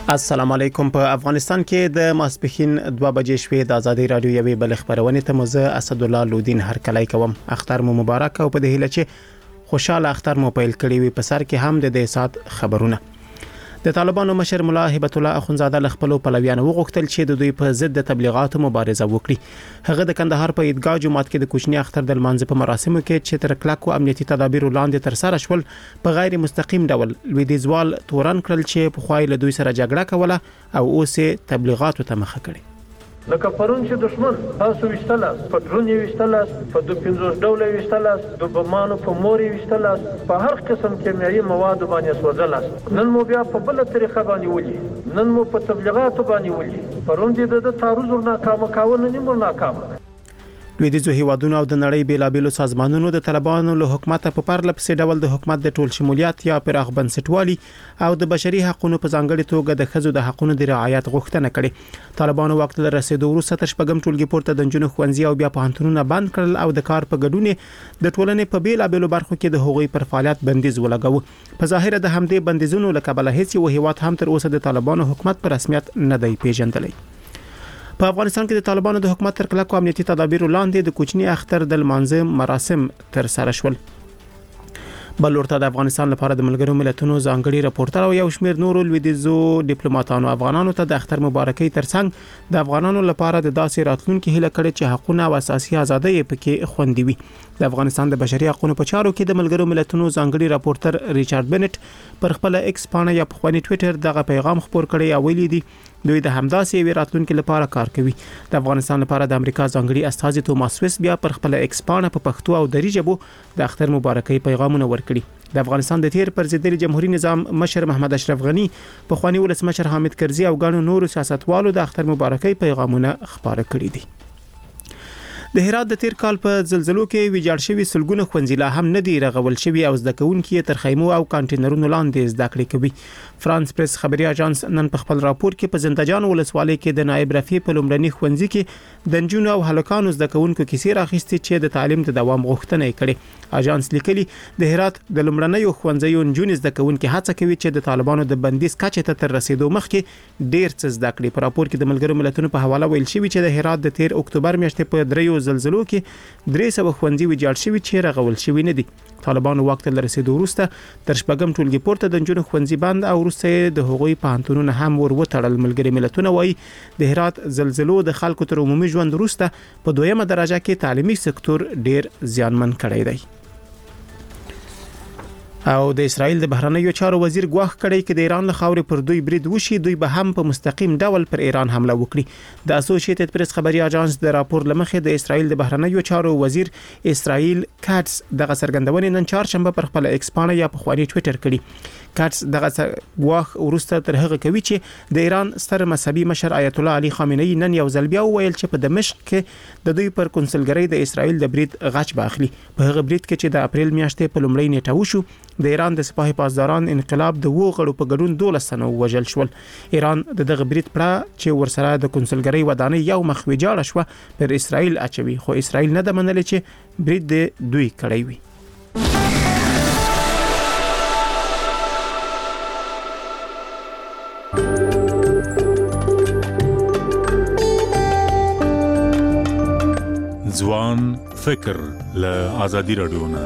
السلام علیکم. په افغانستان کې د ماسپښین 2 بجې شوې د ازادي رادیو یوې بل خبرونه ته مزه اسد الله لودین هرکلی کوم. اختر مو مبارک او په دې هیله چې خوشاله اختر مو پیل کړی وي. په سر کې هم د دې سات خبرونه. د طالبانو مشر مولا هبت الله اخونزاده له خپل پلویانو وغوښتل چې د دوی په ضد د تبلیغاتو مبارزه وکړي. هغه د کندهار په عیدګاه جومات کې د کوچني اختر د لمانځه په مراسمو کې چې تر کلکو امنیتي تدابیر لاندې تر سره شول په غیر مستقیم ډول لویدیځوال تورن کړل چې په خوای له دوی سره جګړه کوله او اوس تبلیغاتو ته مخه کړي. لکه پرون چې دشمن تاسو وشتلاس په درونی وشتلاس په 250 ډول وشتلاس د بمانو په موري وشتلاس په هر قسم کیمیاوي مواد باندې سوځلاس. نن مو بیا په بل طریقه باندې ولي، نن مو په تبلیغاتو باندې ولي. پرون دې د تعرض ناکامه کاوه نه مو ناکامه. لویدیځو هیوادونو او د نړۍ بیلابېلو سازمانونو د طالبانو له حکومت په پرله پسې ډول د حکومت د ټول شمولیت یا پراخ بنسټوالي او د بشري حقوقو په ځانګړي توګه د ښځو د حقوقو د رعایت غوښتنه کړې. طالبانو وخت له رسیدو وروسته تر شپږم ټولګي پورته د جنونو خوندزي او بیا پوهنتونونه بند کړل او د کار په ګډون د ټولنې په بیلابېلو برخو کې د حقوقي پر فعالیت بندیز ولګاوه. په ظاهر د همدې بندیزونو له کبله هیڅ یو هیواد هم تر اوسه د طالبانو حکومت په رسمیت نه دی پیژندلی. په افغانستان کې د طالبانو د حکومت تر کلکو امنیتي تدابیر لاندې د کوچني اختر د لمانځه مراسم تر سره شول. بل ورته د افغانستان لپاره د ملګرو ملتونو ځانګړي راپورټر او یو شمېر نورو لویدیځو ډیپلوماټانو افغانانو ته د اختر مبارکي ترڅنګ د افغانانو لپاره د داسې راتلونکي هیله کړې چې حقوقونه او اساسي ازادۍ پکې خوندي وي. د افغانستان د بشري حقوقو په چارو کې د ملګرو ملتونو ځانګړي راپورټر ریچارډ بنټ پر خپل ایکس پاڼه یا په خپل ټوئیټر دغه پیغام خپور کړی او ویلي دی دوی د همداسې وی راتلونکو لپاره کار کوي. د افغانستان لپاره د امریکا ځانګړي استازي توماس ویس بیا پر خپل ایکس پاڼه په پښتو او دری ژبه د اختر مبارکي پیغامونه ورکړي. د افغانستان د تیر پرزیدنت جمهوریت نظام مشر محمد اشرف غنی په خواني ولسمشر حامد کرزي او ګڼو نورو سیاستوالو د اختر مبارکي پیغامونه خبره کړي دي. د هرات د تیر کال په زلزلو کې ویجاړ شوی سلګونه خوندزي لا هم نه دی رغول شوی او زده کوونکي تر خیمو او کانټینرونو لاندې زده کړې کوي. فرانس پریس خبري اژانس نن په خپل راپور کې په زندهجان ولسوالۍ کې د نائب رفیع په لومړني خوندزي کې د نجونو او هلکانو زده کوونکو کیسې راخستې چې د تعلیم د دوام غوښتنه یې کړې. اژانس لیکلي د هرات د لومړنیو خوندزیو نجونې زده کوونکي هڅه کوي چې د طالبانو د بندیز کچې ته تر رسیدو مخکې ډیر څه زده کړي. په راپور کې د ملګرو ملتونو په حواله ویل شوی چې د هرات د تیر اکتوبر میاشتې په دریو زلزلو کې 300 خوندزي ویجاړ شوی چې رغول شوی نه دي. طالبانو وخت له رسیدو وروسته تر شپږم ټولګي پورته د جنونو خوندزي بند او وروسته د حقوقي پوهنتونونو هم ور وتړل. ملګري ملتونه وایي د هرات زلزلو د خلکو تر عمومي ژوند وروسته په دویمه درجه کې تعلیمي سکتور ډیر زیانمن کړی دی. او د اسرائیل د بهرنیو چارو وزیر ګواښ کړی چې د ایران له خاورې پر دوی برید وشي دوی به هم په مستقیم ډول پر ایران حمله وکړي. د اسوسییټډ پریس خبري اژانس د راپور لمخې د اسرائیل د بهرنیو چارو وزیر اسرائیل کاتس دغه څرګندونې نن چهارشنبه پر خپل ایکس پاڼه یا په خواني ټوئیټر کړي. کاتس دغه ګواښ ورسته تر هغه کوي چې د ایران ستر مذهبي مشر آیت الله علي خامنئي نن یو ځل بیا ویل چې په دمشق کې د دوی پر کنسولګری د اسرائیل د برید غچ باخلي. په هغه برید کې چې د اپریل میاشتې په لومړۍ نیټه وشو د ایران د سپاه پاسداران انقلاب د وغړو په ګډون 12 تنه وژل شول. ایران دغه برید پړه چې ورسره د کنسولګری ودانۍ یو مخ ویجاړه شو پر اسرائیل اچوي خو اسرائیل نه د منل چې برید د دوی کړی وي. ځوان فکر له ازادي رادیو نه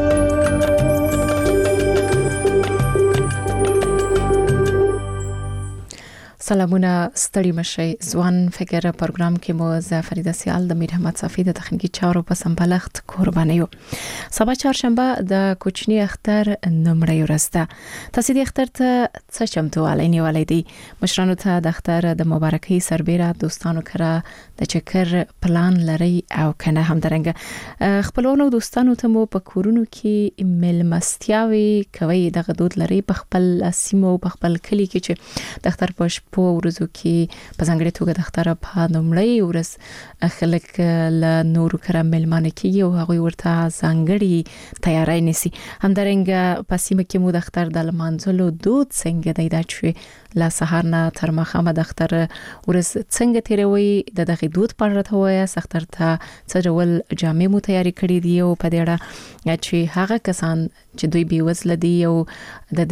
سلامونه ستړي مشي. ځوان فکر پروګرام کې مو زه فریده سیال د میر احمد صافی د تخنیکی چارو په سمبالښت قرباني یو. سبا چهارشنبه د کوچني اختر نمړی ورځ ده. تاسو د اختر ته څه چمتووالی نیولای دي؟ مشرانو ته د اختر د مبارکۍ سربېره دوستانو کره د چکر پلان لري او کنه هم درنګ خپلونو دوستانو ته مو په کورونو کې ملمستیاوي کوي دغه دود لري په خپل سیمو په خپل کلی کې چې د اختر په په ورځو کې په ځانګړي توګه د اختر په لومړۍ ورځ خلک له نورو کره ملمانه کیږي او هغه ورته ځانګړي تیاری نیسي. همدارنګه په سیمه کې مو د اختر د لمانځلو دود څنګه دی دا چې لا سهار نه تر ماښامه د اختر ورځ څنګه تیروي د دغه دود په اړه ته وایي اختر ته څه ډول جامې مو تیاری کړې دي او په دې اړه چې هغه کسان چې دوی بې وزله دي او د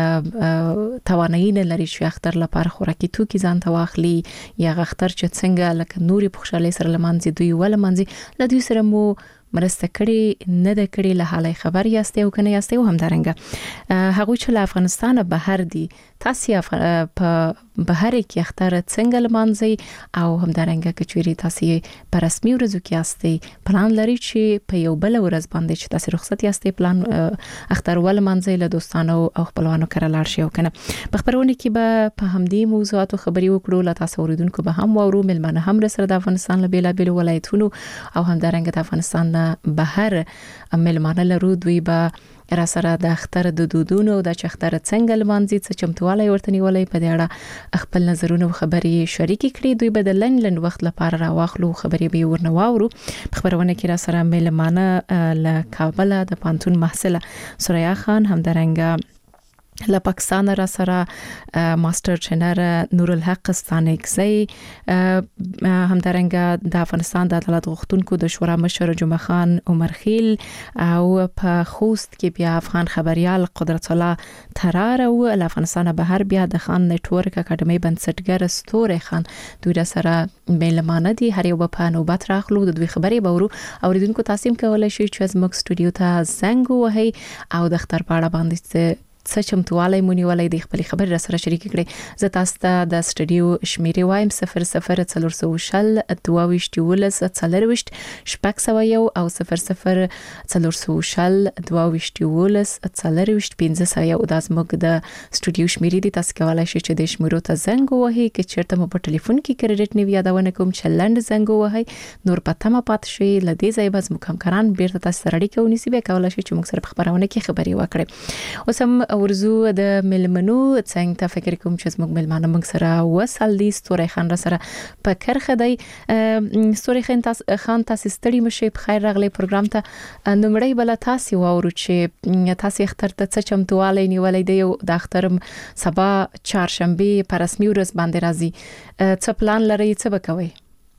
دې توانایي نه لري چې اختر لپاره خوراکي توکي ځان ته واخلي یا اختر چې څنګه لکه نوري په خوشالۍ سره لمانځي دوی ول لمانځي له دوی سره مو مرسته کړي نه د کړي له حالي خبر یاستئ او کنه یاستئ او همدارنګه هغه چې له افغانستان بهر دي تاسو په بهر کې اختر څنګه لمانځي او همدارنګه کچوري تاسو په رسمي ورځو کې یاستئ پلان لري چې په یو بل ورځ باندې چې تاسو رخصت یاستئ پلان اختر ول لمانځي له دوستانو او خپلوانو کره لاړ شي او کنه په خبرونه کې به په همدې موضوعاتو خبري وکړو له تاسو اوریدونکو به هم وورو ملمنه هم سره د افغانستان له بیلابل ولایتونو او همدارنګه د افغانستان بهر ملمانه لرو دوی به را سره د اختر د دودونو او د اختر څنګه لمانځي څه چمتوالی ورته نیولې په دې اړه خپل نظرونه او خبرې شریکې کړي دوی به د لنډ وخت لپاره راواخلو خبرې به ورنه واورو خبرونه کې را سره ملمانه له کابل د پانتون محصله سوریا خان همدارنګه له پاکستان را سره ماستر ټرینر نور الحق ستانکزی همدارنګه د افغانستان د عدالت غوښتونکو د شورا مشر جمعه خان عمر خیل او په خوست کې بیا افغان خبريال قدرت الله ترار او له افغانستان بهر بیا د خان نتورک اکیډمي بنسټګر ستوري خان دوی سره ملمانه دي هر یو په نوبت راخلو د دوی خبرې بورو اوریدونکو تاسو کولای شئ چې زموږ سټوډیو ته زنګ وهي او د اختر په اړه باندې څه چمتوالی مونږ ولې د خپل خبر را سره شریک کړي زه تاسو ته د سټډیو شمیرې وایم 00 322 ولس 40 شپږ سوه یو او 00 322 ولس 40 15 سوه یو د زموږ د سټډیو شمیرې دي تاسو کولای شئ چې د شمیرو ته زنګ ووهئ چې چیرته مو په ټلیفون کې کریډټ نیو یادونه کوم چې لنډ زنګ ووهئ نور پته ما پات شي لدې ځای به زموږ همکاران بیرته تاسو سره اړیکه ونیسي به کولای شي چې موږ سره په خبرونه کې خبري وکړي اوس هم ورزو د ملمنو څنګه ته فکر کوم چې زموږ ملمانه موږ سره وصل دي ستوري خان را سره په کرخه دی ستوري خان تاسو ستړي مشه په خیر راغلي پروګرام ته نمړی بل تاسو وورو چې تاسو اختر ته څه چمتوالی نیولې دی او د اختر سبا چهارشنبه په رسمي ورځ باندې راځي څه پلان لري څه وکوي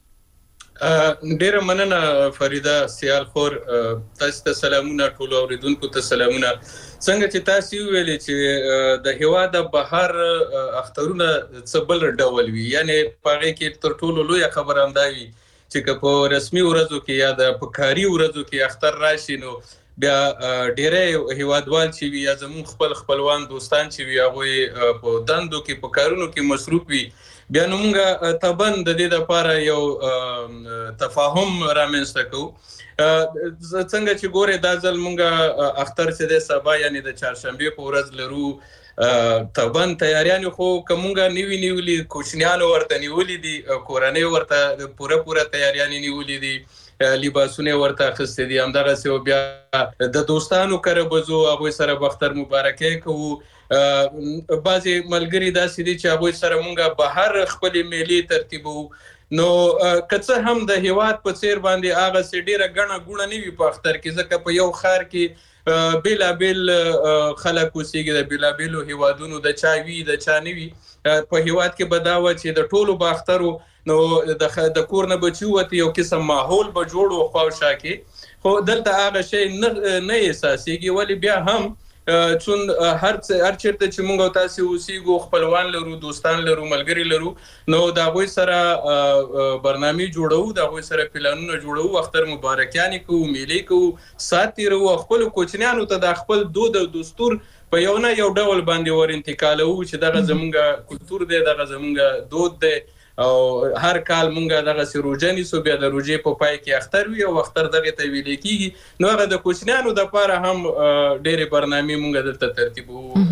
ډیره مننه فریده سیال خور تاسو ته سلامونه ټول اوریدونکو ته سلامونه څنګه چې تاسو ویلې چې د هوا د بهر اخترونه څه بل ډول وي یعنی پاره کې تر ټولو لوی خبر انداوي چې په رسمي ورځو کې یا د پکاري ورځو کې اختر راشي نو بیا ډیره هوادوال چې وي یا زمون خپلوان دوستان چې وي هغه په دندو کې په کارونو کې مصروف وي بیا نومګه تبن د دې لپاره یو تفاهم رامنځته کو څنګه چې ګوره دا ځل مونږه اختر چې د سبا یعنی د چهارشنبه په ورځ لرو تبن تیاریان خو کومګه نیولې کوشنیانو ورته نیولې دي کورنۍ ورته پوره تیاریان نیولې دي لباسونه ورته خسته دي همدغه سو بیا د دوستانو کره بزو ابو سره بختر مبارکي کوو بعضی ملګری داسې دي چې هغه سره مونږه بهر خپل میلي ترتیبو نو کڅه هم د هیواد په څیر باندې هغه سډیره غنه غونه نیوي په اختر کې ځکه په یو خار کې بیلابل خلک اوسېږي د بیلابلو هیوادونو د چاوي د چانوي په هیواد کې بداوه چې د ټولو باخترو نو د کور نه بچوته یو قسم ماحول به جوړو خواوشا کې خو دلته هغه شی نه احساسيږي ولی بیا هم چون هر چیرته چې مونږ تاسو اوسېګو خپلوان لرو دوستان لرو ملګری لرو نو دا غوي سره برنامه جوړو دا غوي سره پلانونه جوړو اختر مبارکیان کو میلې کو ساتي رو خپل کوچنیانو ته د خپل دود او دستور په یو نه یو ډول باندې ور انتقالو چې دغه زمونږه کلچر دی دغه زمونږه دود دی او هر کال مونږه دغه سروجنی سو بیا د روجې په پای کې اختر وی او اختر دغه ته ویل کیږي نو هغه د کوچنیانو د لپاره هم ډېرې برنامه مونږه دلته ترتیبو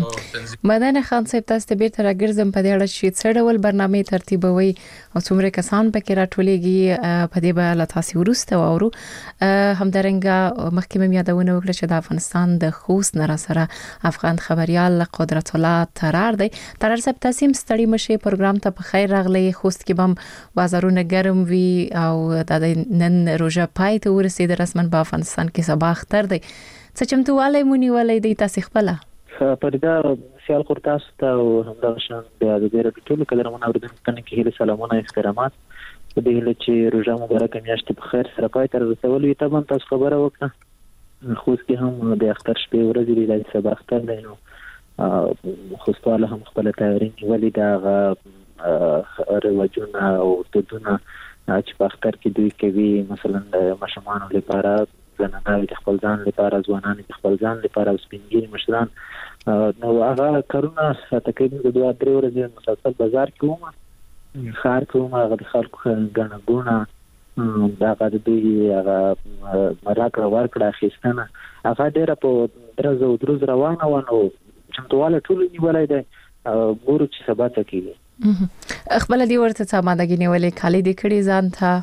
مدن خان صاحب تاسو ته بیرته راګرځم په دې اړه چې څه ډول برنامه ترتیبوي او څومره کسان پکې راټولېږي په دې به لا تاسو ورسته وورو همدارنګه مخکې مې یادونه وکړه چې د افغانستان د خوست نه سره افغان خبريال قدرت الله ترار دی ترار صاحب تاسو ستړي مشه پروګرام ته په خیر راغلی خوست کې بم بازارونه ګرم وی او د نن روزه پای ته ورسېد رسمن په افغانستان کې سبا اختر دی څه چمتووالی مونږ ولې دی تاسو خپل فردا سیال قرطاس ته او همدغه شان د دې ټول کلمونه اوریدونکو ته کې سلامونه احترامات په دې لاره چې روزه مبارکه میاشت په خیر سره پای ته رسولې ته تاسو خبره وکړه خو کې هم د اختر شپې ورځې د سبا اختر دی نو خوستواله هم خپل تیاری ولې دا رواجونه او دودونه چې په اختر کې دوی کوي مثلا د ماشومانو لپاره زنانه خپل ځان لپاره ځوانان خپل ځان لپاره سپینګری مشران نو هغه کارونه تقریبا د 2-3 ورځې مسلسل بازار کې ومه خار کې ومه هغه خلکو غنګونه دا غاړه دوی هغه مراکړه ورکړه خېستنه هغه ډېر په درزو دروز روانه ونه چمتواله ټول نیولای دی ګورو چې سبا ته کېږي خپل دی ورته سمادګی نیولې خالي د کړي ځان ته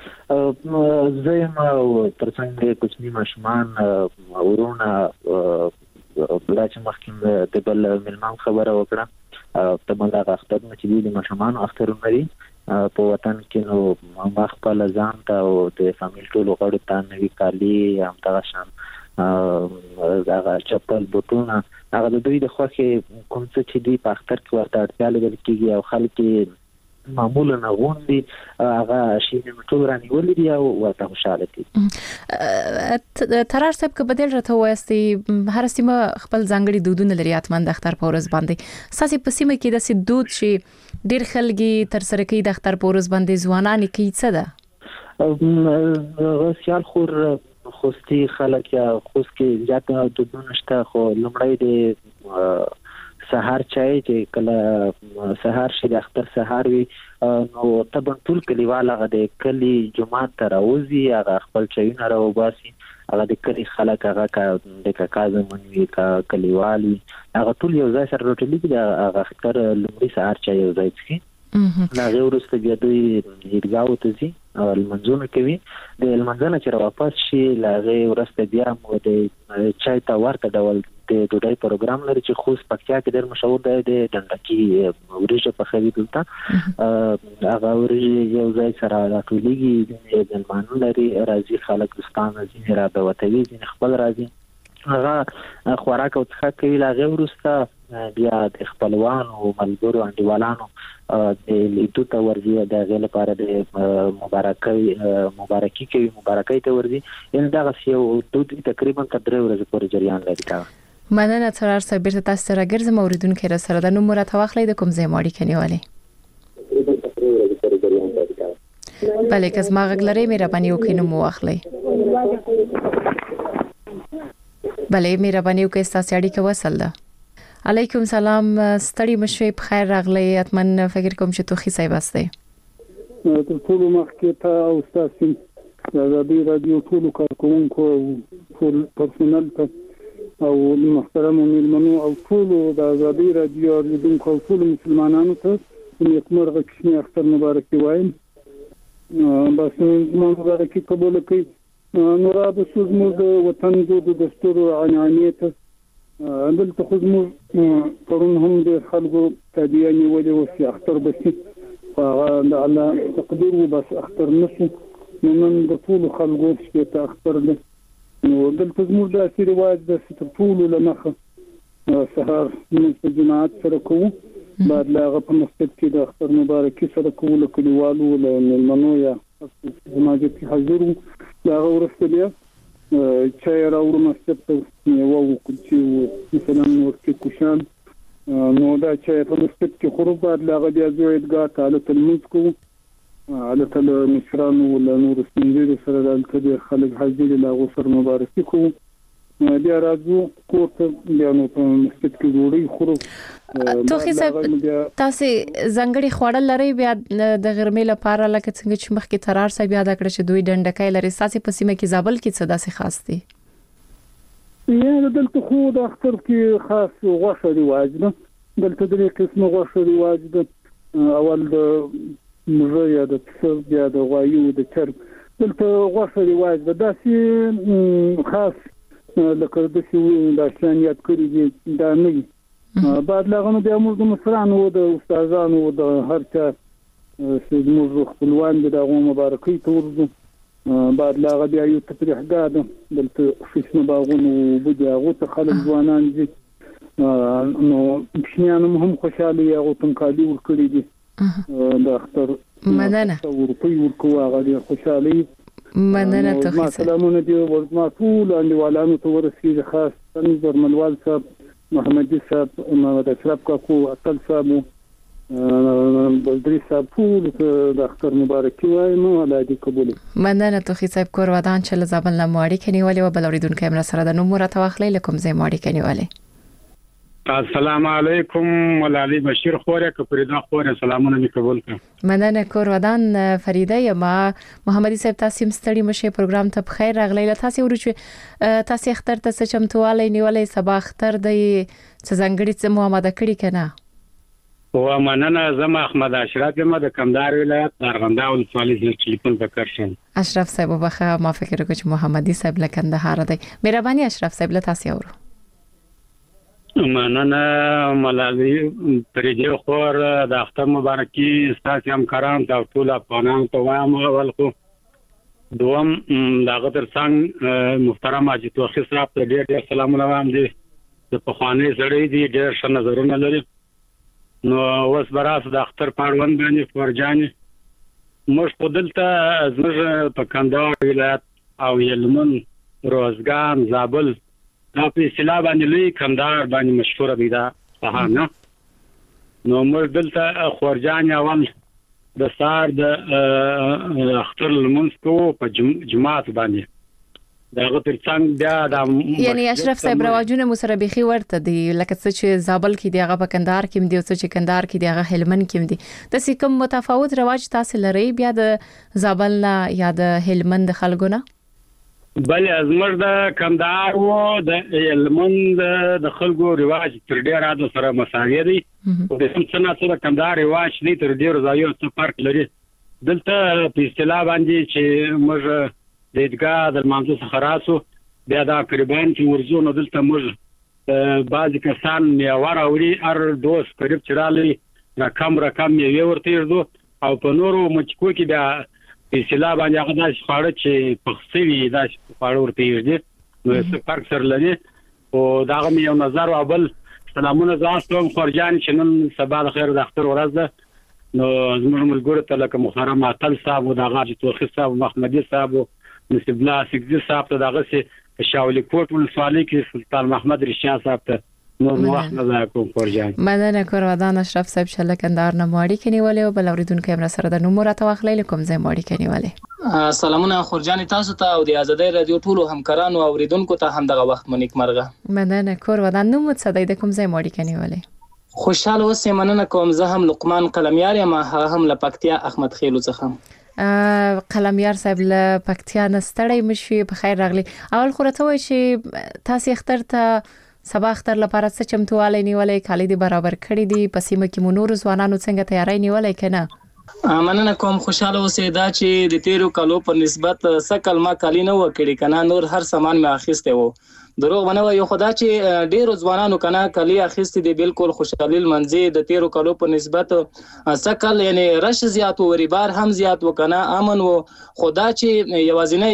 زما ترڅنګ کوچنی ماشومان ورونه بلچ مخکې د بل ملمان خبره وکړه ته مله اختر چې دی ماشومان اخترونه لري په وطن کې نو ما خپل ځان ته او د فامیل ټول غړو ته نوی کالی هم تاسو شان دا چپل بوتونه هغه د دوی د خوخه کوم څه چې دی په اختر کې ورته اړتیا لري کېږي او خلک معمولا غوندي هغه شي نه ټول راني ولري او ورته خوشاله دي ترار صاحب که بدل راته وایستي هر سیمه خپل ځانګړي دودونه لري اتمن د اختر په ورځ باندې ساسي په سیمه کې د سې دود شي ډیر خلګي تر سره کوي د اختر په ورځ باندې ځوانان کوي څه ده سیال خور خوستي خلک یا خوست کې ځکه دودونه شته خو لمړی د سحر چای چې کله سحر شي د اختر سحر وي نو تبن ټول کلیوال هغه د کلی جمعه ته راوځي هغه خپل چایونه راوباسي هغه د کلی خلک هغه د کاکا زمونوي کلیوالي هغه ټول یو ځای سره راټولېږي د هغه اختر لمړي سحر چای یو ځای څخه هغه ورسته بیا دوی عیدګاو ته ځي او المنځونه کوي د المنځونه چې واپس شي هغه ورسته بیا مو د چای ته ورته ډول د ډوډۍ پروګرام لري چې خوست پکتیا کې ډېر مشهور دی د ډنډکی وريجه په خوي دلته هغه وريجه یو ځای سره راټولېږي د مانو لري راځي خلک دوستان ځینې را بوتوي ځینې خپل راځي هغه خوراک او څښاک کوي لاغه ورسته بیا د خپلوان او ملګرو انډیوالانو د لیدو ته ورځي د غل لپاره د مبارکي کوي مبارکۍ ته ورځي ان دا یو دود تقریبا تر 3 ورځې پورې جریان لري تا مننه ترار صاحب بیرته تاسو سره ګرځم اوریدونکو را سره د نومره توخلې د کوم ځای ماړي کنيواله بلې کس ما غلره مهرباني وکړئ نو مو واخلئ بلې مهرباني وکړئ تاسو اړیکه وصل ده علیکم سلام ستړي مشوي په خیر راغلی اتمن فکر کوم چې توخي صاحب استه ټول مخکې ته او تاسو د رادیو ټول کارکونکو ټول پرسونل او محترم ملمنو او ټول د آزادۍ رادیو اوریدونکو او ټول مسلمانانو ته نیکمرغه کښنی اختر مبارک وایم بس مبارکي قبول کړئ نو را د سوزمو د وطن د دستور عنعنیت دلته خو زموږ پرون هم د خلکو تابعه نیولې و چې اختر بسي هغه الله تقدیر و بس اختر نشو نن د ټول خلکو چې ته اختر ده نو دلته زموږ د اصلي رواج د ټول لمخه سهار د جماعت سره کوو بعد لاغه په مسجد کې د اختر مبارکي سره کوو کلیوالو له منو یا جماعت کې حاضر لاغه ورسته بیا چای راوړو مسجد ته یو وکړو مثلا ورته کوشان نو دا چې په مسجد کې خروج بعد لاغه بیا زویدګاه تعالی تلميذ کوو على المشران ولا نور السنجير سره د خلک حاضر له غسر مبارکي کوو بیا راځو کوټه بیا نو په مسجد کې جوړي خورو توخي صاحب تاسو زنګړي خوړل لري بیا د غرمې لپاره لکه څنګه چې مخکې ترار صاحب یاد کړ چې دوی ډنډکای لري ساسي په سیمه کې زابل کې څه داسې خاص دي یا دلته خو د اختر کې خاص غوښه رواج ده. دلته درې قسمه غوښه رواج ده. اول د مږه یا د پسه یا د غوایو د چرګ دلته غوښه رواج ده. داسې خاص لکه داسې داشتانیات کړي دي دا نه وي. بعد لاغنو بیا موږ د مصرانو د استادانو د هر چا چې موږ خپلوان دي د هغو مبارکۍ ته ورځو. بعد لاغه بیا یو تفریحګاه ده دلته شنه باغونه اوبه دي هغو ته خلک ځوانان ځي. نو ماشومان هم خوشاله دي هغو ته هم کالي ورکړي دي د اختر مننه روپۍ ورکوه هغه ډېر خوشاله وي. مننه توخي ما سلامونه دي ورما ټول انډیوالانو ته ورسېږي خاص برمنوال صاحب محمدي صاحب محمد اشرف کاکو اصل صاحب بلدري صاحب ټول د اختر مبارکي وایم الله دې قبول. مننه توخي صاحب کور ودان چې زابل نه ماړي کني ولې و بلوریدونکو امر سره د نوم راته واخلې لکم زې ماړي کني ولې. السلام علیکم ولالي بشیر خوره کپریدا خوره سلامونه می قبول کړ. مننه کور ودان فریده یم محمدي صاحب تاسو مستړي مشه پروګرام ته بخیر راغلی. تاسو ورچو تاسو اختر ته چمتواله نیولې سبا اختر د څنګهړي څه محمد کړي کنه. و مننه زما احمد اشرف یم د کندهار ولایت ارغنده ولسوالۍ ټلیفون پکړ شم. اشرف صاحب وبخه ما فکر کوم چې محمدي صاحب له کندهار دی. مهرباني اشرف صاحب له تاسو اورو. مننه ملالي پرېږه خور د اختر مبارکي ستاسو هم کرام دا ټول افغانان ته وایم. اول خو دوم دغه ترڅنګ محترم حاجی توخي صاحب ته ډېر سلامونه وایم. دي د پخوانی زړې دي ډېر ښه نظرونه لري. نو اوس براس د اختر پاروند باندې فرجاني موږ په دلته زموږ په کندهار ولایت او یلمن روزګان زابل دا په اصطلاح باندې لوی کندهار باندې مشهور دی دا سهانه. نو موږ دلته خورجان اول د سار د اختر لمونځ کوو په جماعت باندې. داغه ترڅنګ بیا د یعنی اشرف صاحب رواجونه مو سره بيخي ورته دي لکه څه چې زابل کې دی هغه په کندهار کې دی او څه چې کندهار کې دی هغه هلمند کې دی. د کوم متفاوت رواج تاسو لري بیا د زابل نه یا د هلمند خلکونه؟ بل ازمر د کندهار او د هلمند د خلکو رواج تر ډیره د سره مساوي دي. او د څنګه سره کندهار رواج دي تر ډیره ځایو څه فرق لري. دلته په اصطلاح باندې چې موږ د ادګا د منځو څخه راسو بیا دا قربان چې ورزونه دلته موږ بعضی کسان میوار اوري ار دوست قریب چرالي رقم یې ورته ورځو او په نورو مچکو کې بیا په اصطلاح باندې هغه داس خاړه چې پخسوي داس خاړه ورته ورځي. نو څه فرق سره لري. او دا غو یو نظر او بل سلامونه زاستم خورجان چې نن سبا د خیر د اختر ورځ ده. نو زموږ ملګرو ته لکه محترم عطل صاحب او د غاجي توخي صاحب محمدي صاحب نصیب الله سګزي صاحب ته دغه سي شاولي کوټ ولسوالۍ کې سلطان محمد رشاد صاحب ته نو وخت نه کوم خورجان. مننه کور ودان اشرف صاحب شله کندهار نه ماړي کني ولې او بل اوریدونکو هم سره د نوم راته واخلې کوم ځای ماړي کني ولې. سلامونه خورجان تاسو ته او د ازادۍ رادیو ټولو همکارانو او اوریدونکو ته هم دغه وخت منیک مرغه. مننه کور ودان نو مت صدای د کوم ځای ماړي کني ولې. خوشاله اوسې مننه کوم زه هم لقمان قلمیار یم هم لپکتیا احمد خیلو څخه. قلمیار صاحب له پکتیا نستړی مشي په خیر راغلی. اول خو راته وای چې تاسو اختر ته سبا اختر لپاره څه چمتواله نیولې کالي دي برابر کړی دي پسې مکه مونور ځوانانو څنګه تیاری نیولې کنه. مننه کوم خوشاله اوسې دا چې د تیرو کالو په نسبت سکل ما کالی نه وکړي کنه نور هر سامان مې اخیسته وو. دروغ ونه یو خدا چې ډیرو ځوانانو کنه کلی اخیستې دي بالکل خوشحالي منځي د تیرو کالو په نسبت سکل یعنی رش زیات او ریبار هم زیات وکنه امن و خدا چې یوازینی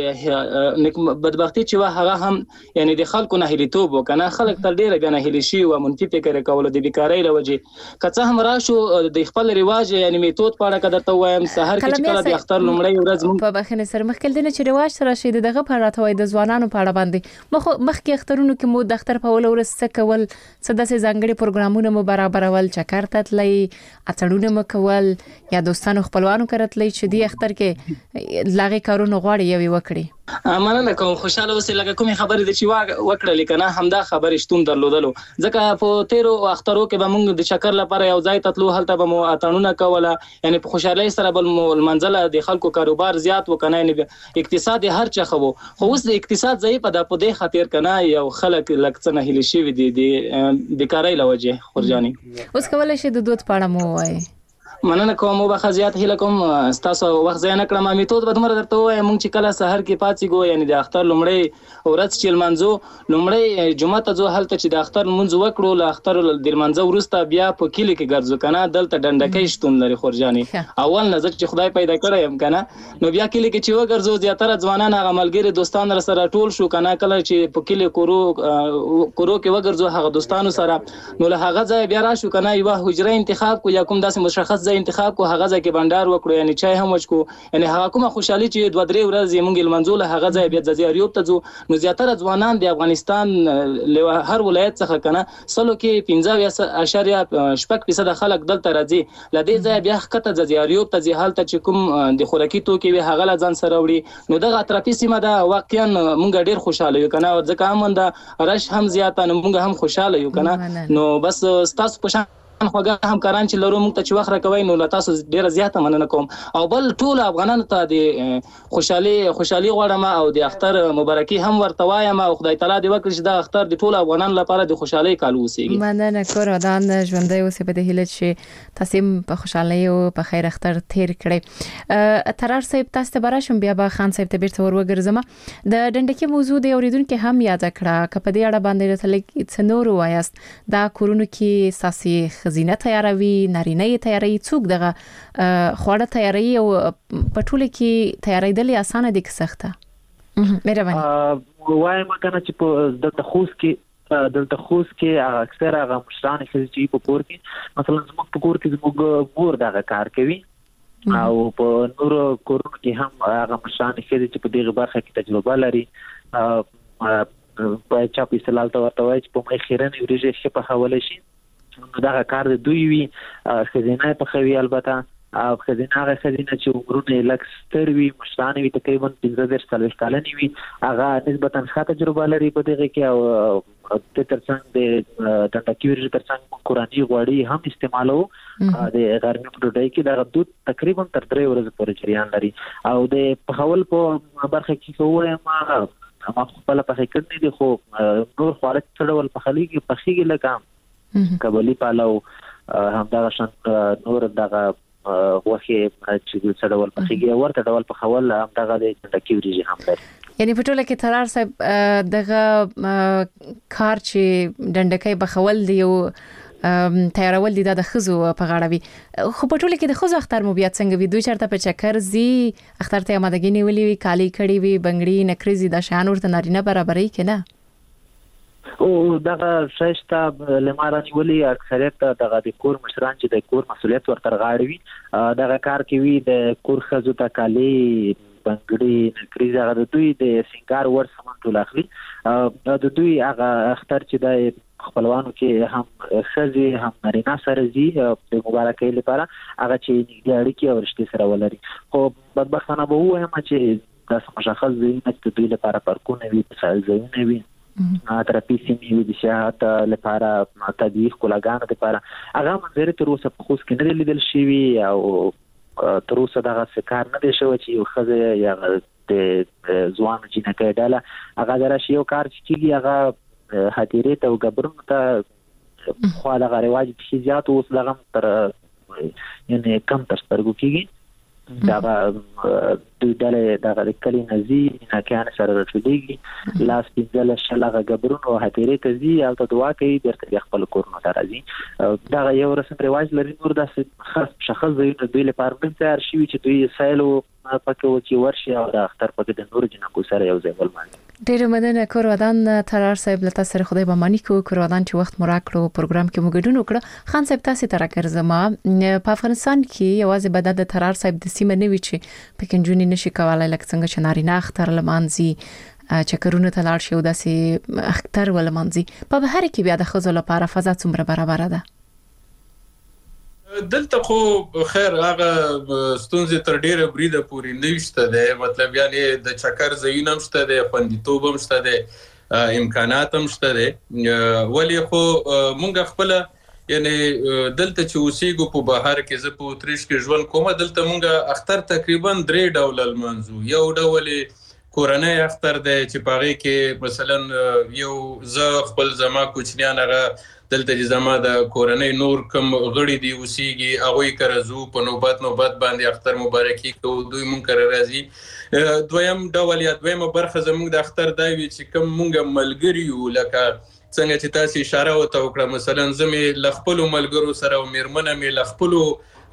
بدبختی چې هغه هم یعنی د خلکو نه هلیتوب وکنه خلک تر ډیره غنه هلی شي او منفي فکر کول د بیکاری لوجه کڅه هم راشو د خپل رواج یعنی میتود پاړه کده ته وایم سحر کې چې کله د اختر لومړی ورځ په بخنه سره مخکې دنه چې رواج سره شي دغه پاړه ته وای د ځوانانو پاړه باندې مخکې اخترونو کې مو د اختر په ول ورس څه کول څه داسې ځانګړي پروګرامونه مو برابرول چکر ته تللی اڅړونه مو کول یا دوستانو خپلوانو کرتلی چې دی اختر کې لاغي کارونه غواړي یوي وکړي. مننه کوم. خوشاله اوسې لکه کومې خبرې د چې وکړلې کنه همدا خبرې شتون درلودلو ځکه په تیرو اخترو کې به موږ د چکر لپاره یو ځای تلو هلته به مو اتڼونه کوله یعنی په خوشحالۍ سره بل منزله د خلکو کاروبار زیات وکنه یعنی اقتصاد هر چا خو اوس د اقتصاد ضعیف ده په دې خاطر کنه یو خلک لکه نه هلي شي دي د بیکاری لوجه خورجاني. اوس کولای شي د دوت پاړه مو وای. مننه کوم او بخزيات هله کوم تاسو وخت ځای نه کړم میتود به تمره درته وای مونږ چې کله سحر کې پاتې ګو یعنی د اختر لومړی ورځ چې منځو لومړی جمعه ته ځو هلته چې د اختر منځ وکړو ل اختر د منځو ورسته بیا په کلی کې ګرځو کنه دلته ډنډکې شتون لري خورجاني اول نظر چې خدای پیدا کړی هم کنه نو بیا کلی کې چې وګرځو زیاتره ځوانان هغه ملګری دوستان سره ټول شو کنه کله چې په کلی کورو کې وګرځو هغه دوستانو سره نو له هغه ځای بیا راشو کنه یو حجره انتخاب کو یا کوم داسې مشخص انتخاب کو هغه ځکه بندر وکړو یعنی چای هم وچکو یعنی هغه کومه خوشحالي چې 2-3 ورځې مونږ لمنځول هغه ځای بیا د زیاریوب ته ځو نو زیاتره ځوانان د افغانستان له هر ولایت څخه کنه سلو کې 15.8% خلک دلته راځي لدې ځای بیا خطه د زیاریوب ته ځي حالت چې کوم د خوراکي توکي وی هغه ځان سره وړي نو دغه اطرافي سیمه دا واقعا مونږ ډیر خوشاله یو کنه ځکه هم دا رش هم زیاته مونږ هم خوشاله یو کنه نو بس تاسو په خوګه همکاران چې لرو موږ ته چې وخت راکوي نو تاسو ډیره زیاته مننه کوم او بل ټول افغانانو ته د خوشحالي غواړم او د اختر مبارکي هم ورته وایم او خدای تعالی دې وکړي چې دا اختر د ټول افغانانو لپاره د خوشحالي کال وسیږي. مننه کورودان ژوندۍ اوسې په دې هیله چې تاسو په خوشحالي او په خیر اختر تیر کړئ. ترار صاحب تاسو ته براشم بیا به خان صاحب ته بیرته ورګرځم د ډنډکی موضوع د اوریدونکو هم یاد کړه کپه دې اړه باندې تل څنور وایست دا کورونو کې ساسي خزینه تیاروي نارینه تیاری څوک دغه خوړه تیاری او پټول کې تیاری دلې اسانه دي که سخته مهرباني وایم کنه چې په دلته خوست کې اکثر هغه مشران چې په کور کې مثلا زموږ په کور کې زموږ مور دغه کار کوي او په نور کورونو کې هم هغه مشران چې په دغه برخه کې تجربه لري په چا په استلال ته ورته وایي چې په مې خیرن ورېږي چې په حواله شي دا کار د دوی وی خزینه په خوي البته او خزینه چې عمرونه لکستر وی مشران وی تقریبا 15 کال وی هغه نسبتا ښه تجربه لري په دغه کې او د ترڅنګ د ټاکیور ترڅنګ قرآني غوړي هم استعمالو د غرمې په ډوډۍ کې دا دوت تقریبا تر 3 ورځې پورې جریان لري او د پخول په برخه کې کوه ما خپل په فکر نه دي خو نور خارج څړول په خلی کې پخېږي لکه کبلی پالاو همدا شان نور دغه وخه چې څډول پخېږي ورته ډول په خول همدا د ټکی وريږي هم لري یعنی په ټوله کې ترار صاحب دغه کار چې ډنډکې بخول دی او تیارول دي د خزو په غاړه وي خو په ټوله کې د خزو اختر مو بیا څنګه وي دوی چرته په چکر زی اختر ته آمادګي نیولې وي کالی کړي وي بنگړي نکريزي د شان ورته نارینه برابرۍ کنه او دغه شایسته لمارانی ولی اکثریت دغه د کور مشران چې د کور مسولیت ورته غاړي وي دغه کار کوي د کور خزو ته کالی بنگړي نکريزي هغه د دوی د سنگار ور سامان ټول اخلي د دوی هغه اختر چې د خپلوانو کې هم خزي هم نارینه سره زی د مبارکۍ لپاره هغه چې د اړیکې او رشتې سره ولري خو بدبختانه به وایم چې تاسو مشخص دي چې دوی لپاره پارکونه وي ځایونه وي ترپی سیمې وي د شهادت لپاره تدویق کولاګانو لپاره هغه منځري تر اوسه په خوست کې نه لیدل شوی او تر اوسه دغه کار نه دی شوی چې یو خزه یا د ځوان جنکې ډاله هغه درشي یو کار چې هغه هدیره ته او غبرونو ته خو هغه رواج چې زیات اوس لغم تر یعنی کم تر سترګو کېږي دا دوی ډله د کلی نزي نه کان سره رسېږي لاس پنځله شلغه غبرونو هدیره ته زی او ته دعا کوي درته خپل کورونو ته راځي دا یو رسم رواج لري نور د شخص دوی لپاره هم تیار شي چې دوی سایلو پکې وکی ورشي او د اختر پکې د نور جنکو سره یو ځای ولمانځي. ډېر مننه کورودان ترار صاحب لته سره خدای به مانی کو کورودان چې وخت مو راکړو پروګرام کې موږ ګډون وکړه خان صاحب تاسو ته راکړم په افغانستان کې یوازې بدد د ترار صاحب د سیمه نه وی چې پکې جونی نشي کولای لکه څنګه چې نارینه اختر لمانځي چکرونه تلاړ شي او داسې اختر ولمانځي په بهر کې بیا د خزو لپاره فضا څومره برابر ده دلته خو خیر هغه ستونزې تر ډیره بریده پورې نشته ده، مطلب یعنی د چکر ځایونه هم شته ده، خوندیتوب هم شته ده، امکانات هم شته ده. ولی خو مونږ خپل یعنی دلته چې اوسېږو په بهر کې، زه په اتریش کې ژوند کوم، دلته مونږ اختر تقریبا 3 ډوله لمانځو. یو ډول کورنۍ اختر دی چې په هغې کې مثلا یو زه خپل زما کوچنیان هغه دلته چې زما د کورنۍ نور کوم غړي دي اوسېږي هغوی کره ځو، په نوبت باندې اختر مبارکي کوو، دوی مونږ کره راځي. دویم ډول یا دویمه برخه زموږ د اختر دا وي چې کوم مونږ ملګري یو، لکه څنګه چې تاسې اشاره ورته وکړه، مثلا زه مې له خپلو ملګرو سره او مېرمنه مې له خپلو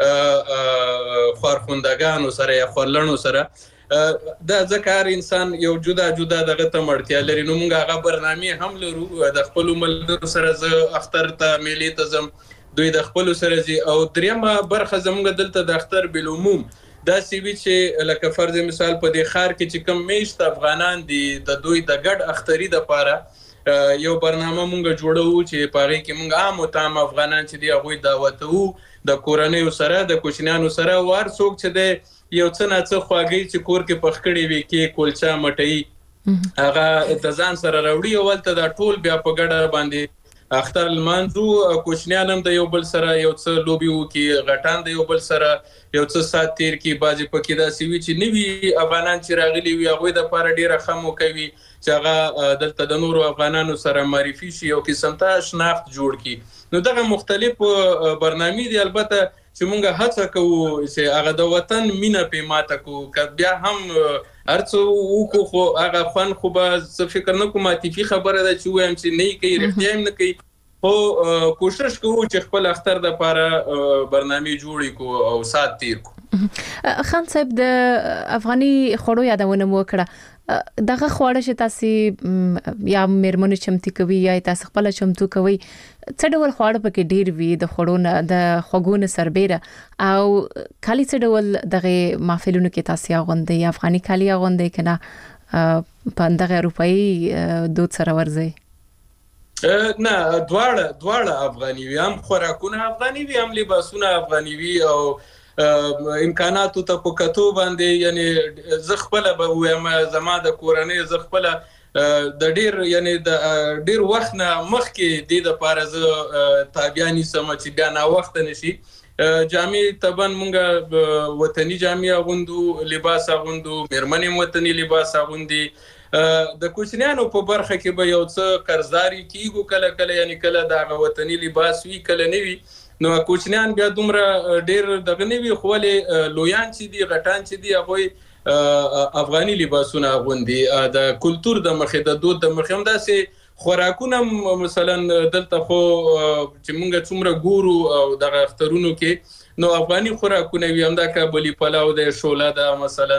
خوارخوندګانو سره یا خورلڼو سره، دا ځکه هر انسان یو جدا جدا دغه ته اړتیا لري، نو موږ هغه برنامې هم لرو د خپلو ملګرو سره. زه اختر ته میلې ته ځم، دوی د خپلو سره ځي. او دریمه برخه زموږ دلته د اختر بالعموم داسې وي چې لکه فرض مثال په دې ښار کې چې کوم میشت افغانان دي، د دوی د ګډ اختري دپاره یو برنامه مونږ جوړوو چې په هغې کې مونږ عام و تام افغانان چې دي هغوی دعوتوو د کورنیو سره، د کوچنیانو سره، او هر څوک چې دی یو څه نه څه خواږی چې کور کې پخ کړي وي، کې کلچه مټۍ هغه د ځان سره راوړي، او هلته دا ټول بیا په ګډه باندې اختر لمانځو. کوچنیان هم د یو بل سره یو څه لوبې وکړي، غټان د یو بل سره یو څه ساعت تیر کړي. بعضې پکې داسې وي چې نوي افغانان چې راغلي وي هغوی دپاره ډېره ښه موقع وي چې هغه دلته د نورو افغانانو سره معرفي شي، یو قسم ته شناخت جوړ کړي. نو دغه مختلف برنامې دي. البته چې مونږ هڅه کوو چې هغه د وطن مینه پې ماته کوو، که بیا هم هر څه وکړو خو هغه خوند خو به زه فکر نه کوم عاطفي خبره ده چې ووایم چې نه یې کوي، رښتیا هم نه کوي، خو کوشش کوو چې خپل اختر دپاره برنامې جوړې کړو او ساعت تیر کړو. خان صاحب د افغاني خوړو یادونه مو وکړه، دغه خواړه چې تاسو یا مېرمنې چمتو کوي یا تاسو خپل چمتو کوي، څه ډول خواړه پکې ډیر وي د خوړو نه د خوږو نه سربېره، او کالي څه ډول دغه محفلونو کې تاسو اغوندئ، افغاني کالي اغوندئ که نه په دغه اروپایي دود سره ورځئ؟ نه، دواړه افغاني وي، هم خوراکونه افغاني وي، هم لباسونه افغاني وي. او امکاناتو ته په کتو باندې یعنی زه خپله به ووایم زما د کورنۍ زه خپله د ډیر وخت نه مخکې دې دپاره زه تابیا نیسم چې بیا ناوخته نشي. جامې طبعا مونږ وطني جامې اغوندو، لباس اغوندو، مېرمنې وطني لباس اغوندي. د کوچنیانو په برخه کې به یو څه قرضداري کیږو کله کله، یعنی کله د هغه وطني لباس وي کله نه وي، نو کوچنیان بیا دومره ډیر دغه نه وي، خو ولې لویان چې دي غټان چې دي هغوی افغاني لباسونه اغوندي. د کلتور د مخې د دود د مخې هم داسې خوراکونه مثلا دلته خو چې مونږ څومره ګورو او دغه اخترونو کې نو افغاني خوراکونه وي، همدا کابلي پلاو دی، شوله ده، مثلا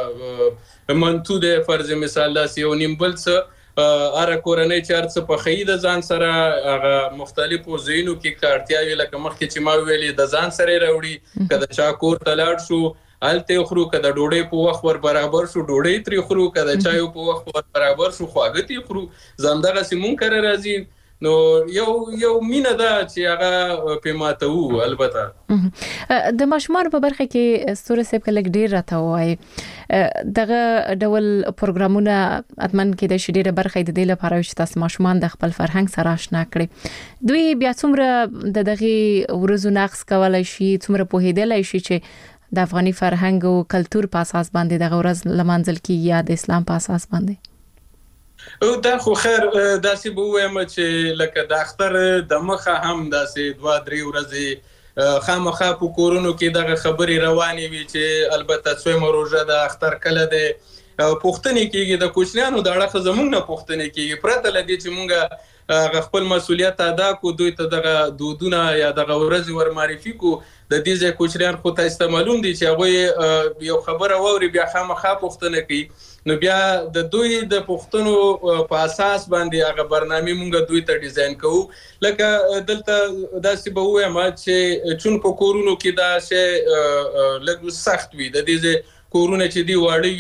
منتو دی، فرض مثال داسې یو نیم بل څه هره کورنۍ چې هر څه پخوي د ځان سره، هغه مختلفو ځایونو کې که اړتیا وي لکه مخکې چې ما ویلې د ځان سره یې راوړي، که د چا کور ته لاړ شو هلته یې خورو، که د ډوډۍ په وخت ور برابر شو ډوډۍ ترې خورو، که د چایو په وخت ور برابر شو خواږه ترې خورو. زه همدغسې مونږ کره راځي، نو یو مینه ده چې هغه پې ماتوو. البته د ماشومانو په برخه کې ستوره صاحب که لږ ډېر راته ووایي، دغه ډول پروګرامونه اتمن کېدای شي ډېره برخه یې د دې لپاره وي چې تاسو ماشومان د خپل فرهنګ سره اشنا کړي. دوی بیا څومره د دغې ورځو نقص کولی شي، څومره پوهېدلی شي چې د افغاني فرهنګ او کلتور په اساس باندې دغه ورځ لمانځل کېږي یا د اسلام په اساس باندې؟ دا خو خیر داسې به ووایم چې لکه د اختر د مخه هم داسې 2-3 ورځې خامخا په کورونو کې دغه خبرې روانې وي چې البته څویمه روژه د اختر کله دی، پوښتنې کېږي د کوچنیانو د اړخه زموږ نه پوښتنې کېږي، پرته له دې چې مونږ خپل مسؤلیت ادا کو، دوی ته دغه دودونه یا دغه ورځې ور معرفي کو. د دې ځای کوچنیان خو تاسو ته معلوم دي چې هغوی یو خبره واوري بیا خامخا پوښتنه کوي، نو بیا د دوی د پوښتنو په اساس باندې هغه برنامې مونږ دوی ته ډیزاین کوو. لکه دلته داسې به ووایم چې چون په کورونو کې دا شی لږ سخت وي، د دې ځای کورونه چې دي واړه وي،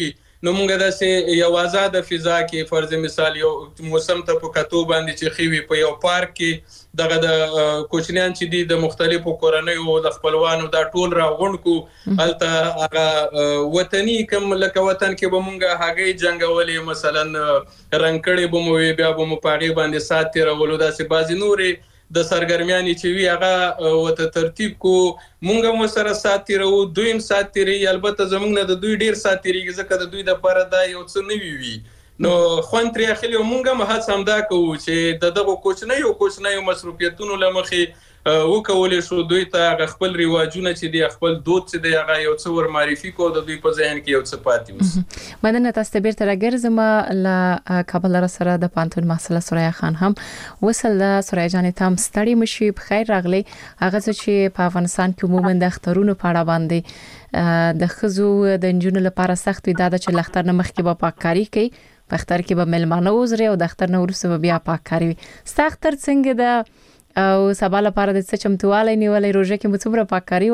نو موږ داسې یو آزاد فضا کې فرض مثال یو موسم ته په کتو باندې چې خوي په یو پارک کې دغه د کوچنیان چې دي د مختلفو کورنیو د خپلوانو دا ټول راغونکو الته هغه وطني کوم لکه وطن کې به موږ هغه جنگولې مثلا رنگکړې به مو بیا به مو پاغي باندې ساتي راولو داسې بازي نورې د سرګرمیانې چې وی هغه وته ترتیب کو مونږ مو سره ساتي راو دویم ساتي ری البته زمونږ نه د دوی ډیر ساتي ری ځکه د دوی د پاره دا یو څه نه وی نو خوان تر اخلي مونږه مه سم دا کوو چې دغه کوچنیو مصروفیتونو لمخې وکولې شو دوی ته خپل رواجونه چې دی خپل دود چې دی هغه یو څه ور معرفي کو د دوی په ذهن کې یو څه پاتې وس مننه تاسو ته بیرته راګرځم له کابل سره د پانتون محصله سوریا خان هم وصل سوریا جانې تام ستړي مشي په خیر راغلي هغه چې په افغانستان کې عموما د اخترونو په اړه باندې د خزو د انجونو لپاره سخت وي دا چې لختر نه مخکې به پاککاری کوي په اختر کې به ملمانه وزري او د اختر نه وروسته بیا پاککاری وي سختر څنګه د او سبا لپاره د څه چمتوالی نیولې روزه کې مڅومره پاککاری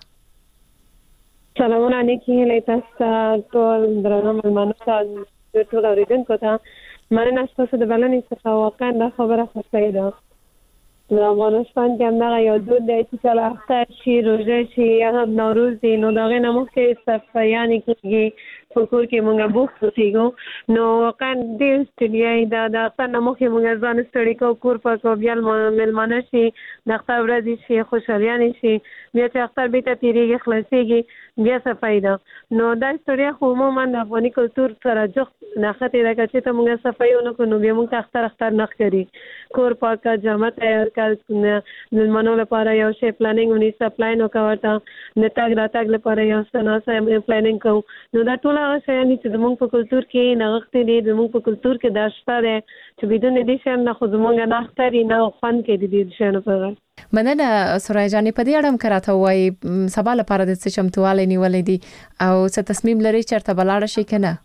وکړه سلامونه نیکی لیتاستا ټول درنو ملمانو ته ټول اوریدونکو ته مننه تاسو د بلنې څخه واقعا دا خبره خوښه ده د افغانستان کې همدغه یو دود دی چې کله اختر شي روزه شي یا هم نوروز دی نو دغه نه مخکې صفایانې کېږي په کور کې مونږ بوخت اوسېږو نو واقعا ډېر ستړیا ده د اختر نه مخکې مونږ ځان ستړي کوو کور پاکوو بیا مېلمانه شي د اختر ورځې شي خوشحالیانې شي بیا چې اختر بیرته تېرېږي خلاصېږي بیا صفایي ده نو دا ستړیا خو عموما د افغاني کلتور سره جفت نښتې ده که چېرته مونږ صفایي ونه کړو نو بیا مونږ ته اختر نه ښکاري کور پاکه جامه تیار کړه مېلمنو لپاره یو شی پلانینګ ونیسه پلان وکړه ورته د تګ راتګ لپاره یو څه ناسه پلانینګ کوو نو دا ټول هغه شیان چې زموږ په کلتور کې نغښتې دي زموږ په کلتور کې دا شته دی چې بدون دې شیان نه خو زموږ نه اختري نه خوند کوي د دې شیانو په اړه مننه سوریا جانې په دې اړه هم کراته وایي سبا لپاره د څه چمتوالی نیولې دي او څه تصمیم لري چېرته به لاړه شي که نه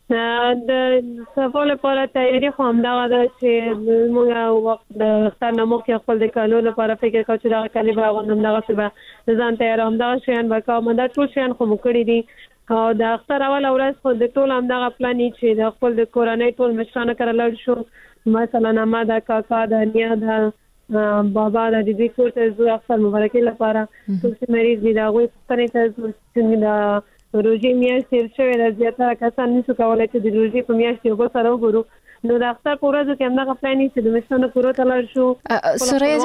د سبا لپاره تیاری خو همدغه ده چې موږ وخت د اختر نه مخکې خپل د کالو لپاره فکر کوو چې دغه کالي به اغوندم دغسې به ځان تیاروم دغه شیان به کوم دا ټول شیان خو مو کړي دي او د اختر اوله ورځ خو د ټول همدغه پلان چې د خپل د کورنۍ ټول مشرانو کره لاړ شو مثلا اما د کاکا د نیا د بابا د دې کور ته زو اختر مبارکي لپاره ټول چې مریض دي دا غوي پرې ته چې د روزي میاشت تیر شوی د زیاتره کسان نشو کولای چې د روزي په میاشت یو بل سره وګورو نو د اختر په ورځو کې همدغه پلان چې د مشرانو کورو ته لاړ شو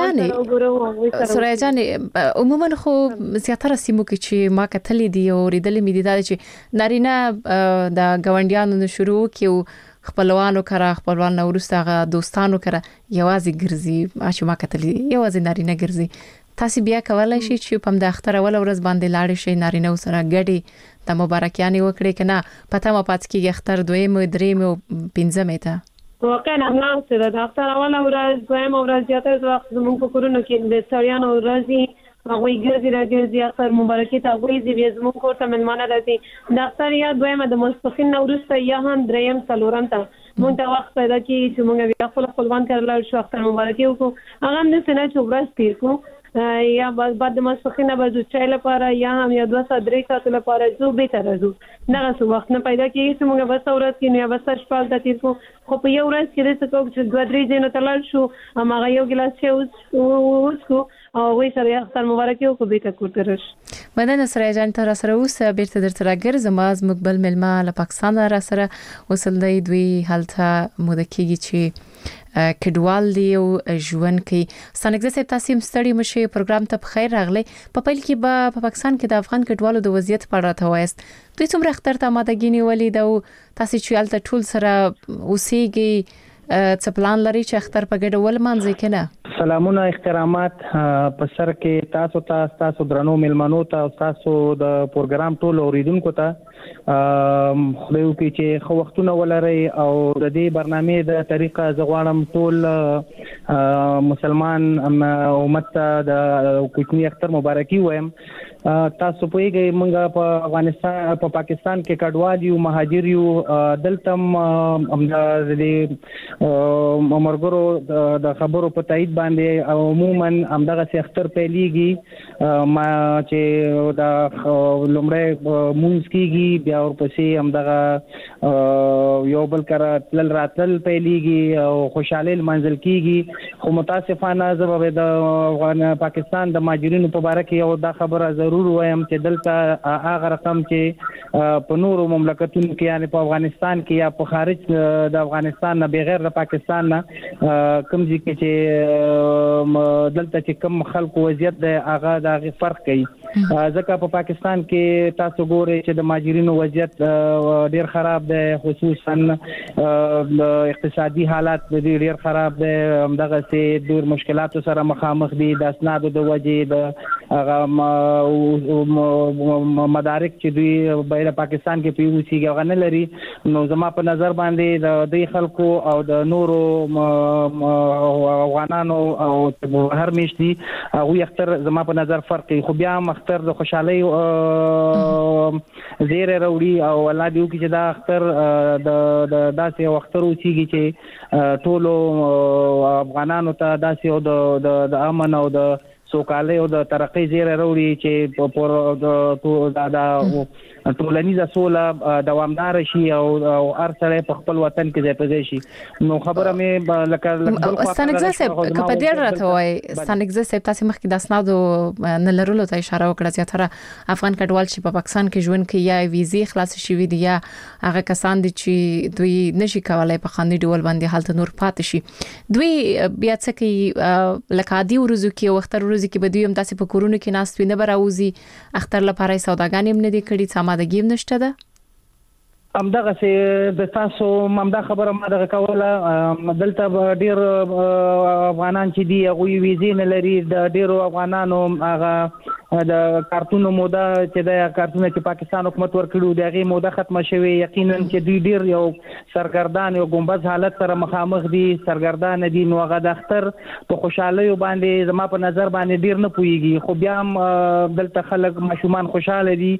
سوریا جانې عموما خو زیاتره سیمو کې چې ما کتلې دي او ریدلې مې دي دا چې نارینه د ګاونډیانو نه شروع کیو خپلوانو کره خپلوان وروسته دوستانو کره یوازې ګرځي چې ما کتلې یوازې نارینه ګرځي تاسو بیا کولای شئ چې په د اختر اول ورځ باندې لاړ شئ نارینه سره ګډي د مبارکیانې وکړي کنه پته ما پات کې اختر دویم دریم او پنځم ته واقعا همغه څه د اختر اول ورځ دویم ورځ زیاتره وخت زموږ په کورونو کې د سړیانو ورځي هغه ګرځي اختر مبارکي ته وایي چې زموږ کور ته مېلمانه راځي د اختر یا دویمه د ماسپښین وروسته یا هم دریم څلورم ته مونږ ته وخت پیدا کیږي چې مونږ بیا خپلوان کره لاړ شو اختر مبارکي وکړو هغه هم د سنه چې ورځ تیر کو یا بعد د ماسپښین به د چای لپاره یا هم یا 2-3 ساعت لپاره زو به تر زو نه څه وخت نه پیدا کیږي چې موږ بس ورځ کې نه بس شپږ د تیر کو خو په یو ورځ کې د څه کوم چې 2-3 ځینو تلل شو هغه یو ګلاس چې اوس کو او وې سره اختر مبارکي وکړو به تا کوترش مننه سوریا جان تر سره اوس بیرته درته راګرځم از مقبل ملما له پاکستان را سره وصل دی دوی حالته موده کیږي چې کډوال دی او ژوند کې ستنګزه سپ تاسو ستړي مشه پروګرام ته بخیر راغلی په پیل کې په پاکستان کې د افغان کډوالو د وضعیت په اړه توایست دوی څومره اختر ته مادهګینی ولید او تاسو چې الته ټول سره اوسېږي څه پلان لري چې اختر په ګډه ول مانځي کنه سلامونه احترامات په سر کې تاسو درنو ملمنو ته تاسو د پروګرام ټول اوریدونکو ته خو یو چې خو وختونه ولري او د دې برنامه د طریقه زغوانم ټول مسلمان امت ته د کوچنی اختر مبارکي وایم تاسو پوهیږئ موږ په افغانستان په پاکستان کې کډوال یو مهاجر یو دلته د مرګرو د خبرو په تایید باندې عموما همدغه اختر پیلېږي ما چې د لومړی مونږ کېږي بیا ورپسې همدغه یو بل کره تلل راتلل پیلېږي او خوشحالي لمانځل کېږي خو متاسفانه زه به د پاکستان د مهاجرینو په باره کې یو دا خبره ضرور وایم چې دلته هغه رقم چې په نورو مملکتونو کې یعنی په افغانستان کې یا په خارج د افغانستان نه بغیر د پاکستان نه کوم ځکه چې دلته چې کوم خلکو وضعیت دی هغه د فرق کوي ځکه په پاکستان کې تاسو ګورئ چې د مهاجرینو وضعیت ډیر خراب دی خصوصا اقتصادي حالات ډیر خراب دی همدغه سي ډیر مشکلات سره مخامخ دي د اسنادو د وجې د هغه مدارک چې دوی بهر پاکستان کې پیوسیږي هغه نه لري نو زما په نظر باندې د دې خلکو او د نورو افغانانو او هر میشتي هغه اختر زما په نظر فرق کوي خو بیا هم اختر د خوشحالي زیره راوړي او الله دې وکړي چې دا اختر د داسې اختر وچیږي چې ټولو افغانانو ته داسې د امن او د سوکالۍ او د ترقۍ زیری راوړي چې د ټولنیزه سوله دوامدار شي او هر سړی په خپل وطن کې ځای په ځای شي نو خبره مې لکه ستانګزه صاحب کپه ډیر راته وای ستانګزه صاحب تاسو مخکې د اسنادو نه لرلو ته اشاره وکړه زیاتره افغان کډوال چې په پاکستان کې ژوند کوي یا ویزې خلاص شي دي یا هغه کسان دي چې دوی نشي کولای په خاندي ډول باندې حالت نور پاتې شي دوی بیا څه کوي لکه عادي ورځو کې وختر ورځو کې به دوی هم تاسو په کورونو کې ناست وي نه براوزي اختر لپاره سوداګانې هم نه دي کړي سمادګیم نشته ده همدغه چې د تاسو همدا خبره ما دغه کوله دلته ډیر افغانان چې دی هغه ویزې نه لري د ډیرو افغانانو هغه د کارتونو موده چې د کارتونو چې پاکستان حکومت ورکړو دغه موده ختمه شوه یقینا چې دوی ډیر یو سرګردان یو ګمبز حالت سره مخامخ دي سرګردان دي نو هغه د اختر په خوشحالي باندې زما په نظر باندې ډیر نه پويږي خو بیا هم دلته خلک ماشومان خوشاله دي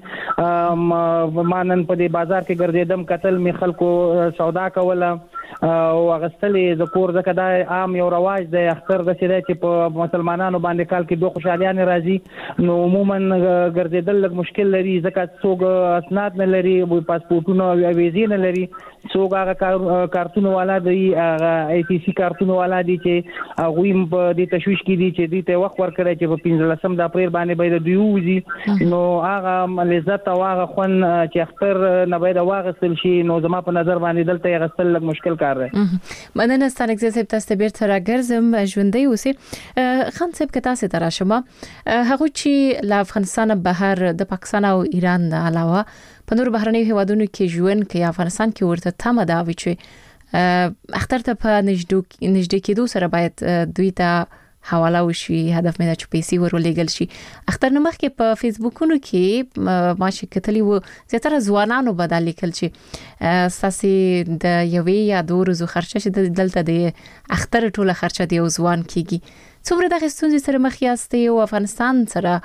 مانن په دې بازار کې ګرځي دم قتل می خلکو سودا کوله او غستلې د کور زکه د عام یو رواج دی اختر د سیده چې په مسلمانانو باندې کال کې دوه خوشالیان راځي نو عموما ګرځیدل لږ مشکل لري ځکه څوک اسناد نه لري پاسپورتونه او ویزې نه لري څوک هغه کارتونو والا دی هغه ای ټي سي کارتونو والا دی چې هغه په دې تشويش کې دي چې دې ته وخت ورکړي چې په 15 د اپریل باندې به دوی وځي نو هغه لذت او هغه خون چې اختر نه به دا واغسل شي نو زما په نظر باندې دلته غسل لږ مشکل کار دی مننه ستانګزه صاحب تاسو بیرته راګرځم ژوندۍ اوسې خان صاحب که تاسو تراشمه هغه چې له افغانستان بهر د پاکستان او ایران نه علاوه په نور بهرنی هیوادونو کې ژوند کوي افغانستان کې ورته تمه دا وي چې اختر ته په نږدې کېدو سره باید دوی ته حواله وشي هدف مې دا چې پیسې ورولېګل شي اختر نه مخکې په فیسبوکونو کې ما چې کتلی و زیاتره ځوانانو بدل لیکل چې ساسي د یوې یا دوه ورځې خرچه چې دلته د اختر ټوله خرچه دی او ځوان کیږي څومره د ستونزې سره مخ یاستئ او افغانستان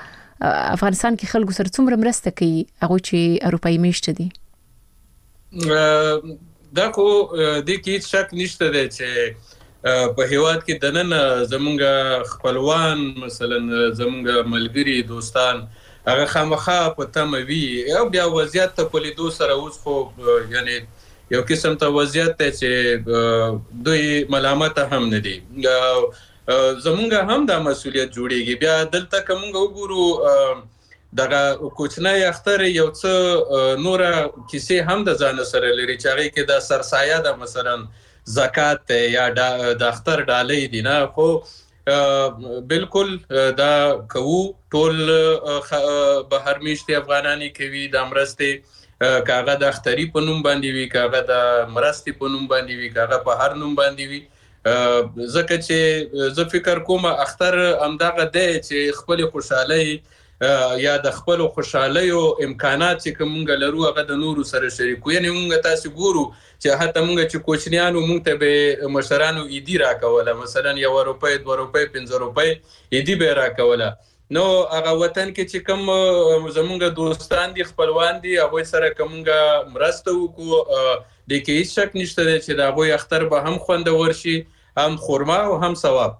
کې خلکو سره څومره مرسته کوي هغه چې اروپایي میشته دي دا خو د کې شک نشته دی چې په هیواد کې دنن زمونږ خپلوان مثلا زمونږ ملګری دوستان هغه خامخا په تموي او بیا وضعیت په لیدو سره اوس خو یعنی یو قسم ته وضعیت ته چې دوی ملامت هم نه دي زمونږ هم دا مسؤلیت جوړیږي بیا دلته کومه وګورو دغه کوچنی اختر یو څه نور کیسې هم د ځان سره لري چې هغه کې د سرسایه د مثلا زکات یا د اختر ډالۍ دي نه خو بالکل دا کوو ټول بهر میشتي افغانانی کوي د مرستې کاغه د اختری په نوم باندې وی کاغه د مرستې په نوم باندې وی کاغه په هر نوم باندې وی ځکه چې زه فکر کوم اختر همدغه دی چې خپل خوشحالي یا د خپل خوشحالي او امکانات چې کومه لرو هغه د نورو سره شریکو یعنی موږ تاسو ګورو چې حتی موږ چې کوچنیانو موږ ته به مشرانو ایدی راکوله مثلا 1 روپۍ 2 روپۍ 5 روپۍ ایدی به راکوله نو هغه وطن کې چې کوم زمونږ دوستان دي خپلوان دي هغه سره کومه مرسته وکړو د کې هیڅ شک نشته چې دا هغه اختر به هم خوندور شي هم خورما او هم ثواب.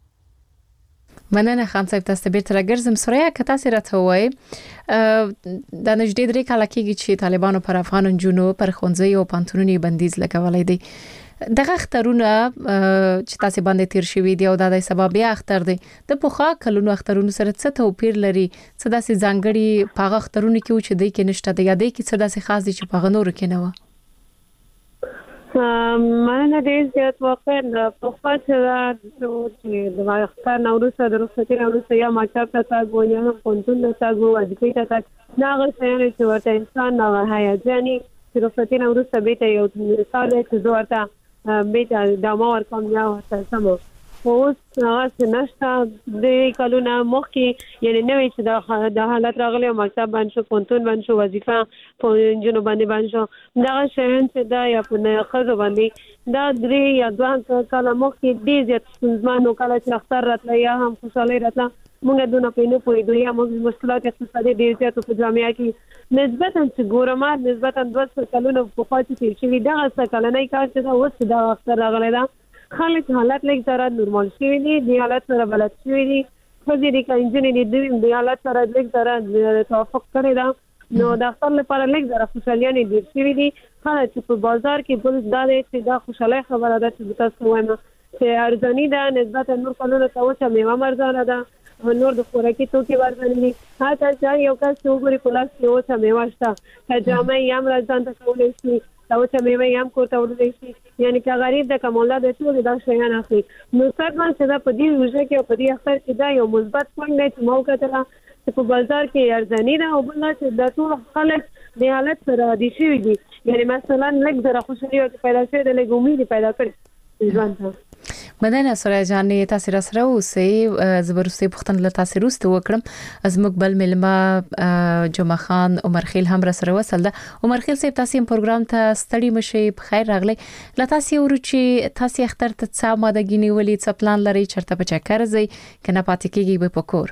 مننه خان صاحب تاسو بیرته راګرځم. سوریا که تاسو راته وایي د نږدې 3 کال کېږي چې طالبانو پر افغان جنو پر خونځي او پانتونونی بندیز لګولای دي. دغه اخترونه چې تاسو باندې تیر شوی دی او د سبب یا اختر دی د پوخا کلونو اخترونو سره څه توپیر لري؟ څه داسې ځانګړي پاغه اخترونه کې چې د کې نشته د یادې کې څه داسې خاص دي چې پاغه نور کې نه و؟ مننه ډېر زیات واقعا په خاطر د اختر نوروز د رخصتي نوروز یا ماچاپ تاسو یا پونتون تاسو وځي تاسو ناغه سره چې ورته انسان نه هيجاني چې رخصتي نوروز به ته یو مثال چې ورته به د مور کوم یا ورته سمو اوس هغه نشته د کلونه مخکې یعنی نوې چې د حالت راغلی مکتب باندې شو پونتون باندې شو وظیفه په جنو باندې شو دا شین چې دا یا په خزو باندې دا 3 یا 2 کال مخکې ډېر زیات ستونزمن کله چې اختر راتله یا هم خوشاله راتله موږ دونه پېنه پوهېدو یا موږ مشکلات اقتصادي ډېر زیات په جامعه کې نسبتا چې ګورما نسبتا 2 کلونه په خاطر چې شوي دغه څه کلنۍ کار چې دا اوس دا اختر راغلی دا خلک حالت لیک زره نورمال شوی دي د حالت سره بلد شوی دي خو دې کا انجینری د حالت سره لیک زره توافق کړی دا نو د خپل لپاره لیک زره خوشالیانه دي شوی دي خلک چې په بازار کې بل دا چې دا خوشاله خبره ده چې تاسو وایم چې ارزانی ده نسبت نور کلونو ته چې میوه مرزانه ده نور د خوراکي توکي ورغلي هاته چې یو کس وګوري پلاس کې او چې میوه شته جامې یم راځان ته کولای شي دا چې میوه یم کوته ورته شي یعنی که غریب د کومولا د ټول دا شیان اخلي نو څنګه چې دا په دې وجه کې په دې اختر کې دا یو مثبت پوینټ دی چې موقع ته چې په بازار کې ارزانی ده او بل چې د ټول خلک د حالت سره دي شي دي یعنی مثلا لږ زره خوشالي او پیدا شي د لږ امید پیدا کړي ځوان ته. مدنه سوریا جانې تاسو را سره اوسئ زبرسته پختن له تاسو روسته وکړم از مقبل ملما جمعه خان عمر خیل هم را سره وصل ده. عمر خیل صاحب تاسو پروګرام ته ستړي مشي په خیر راغلی لا تاسو ورچی تاسو اختر ته څه ماده غنیولې څه پلان لري چرته په چکر ځي کنه پاتې کیږي به پکور؟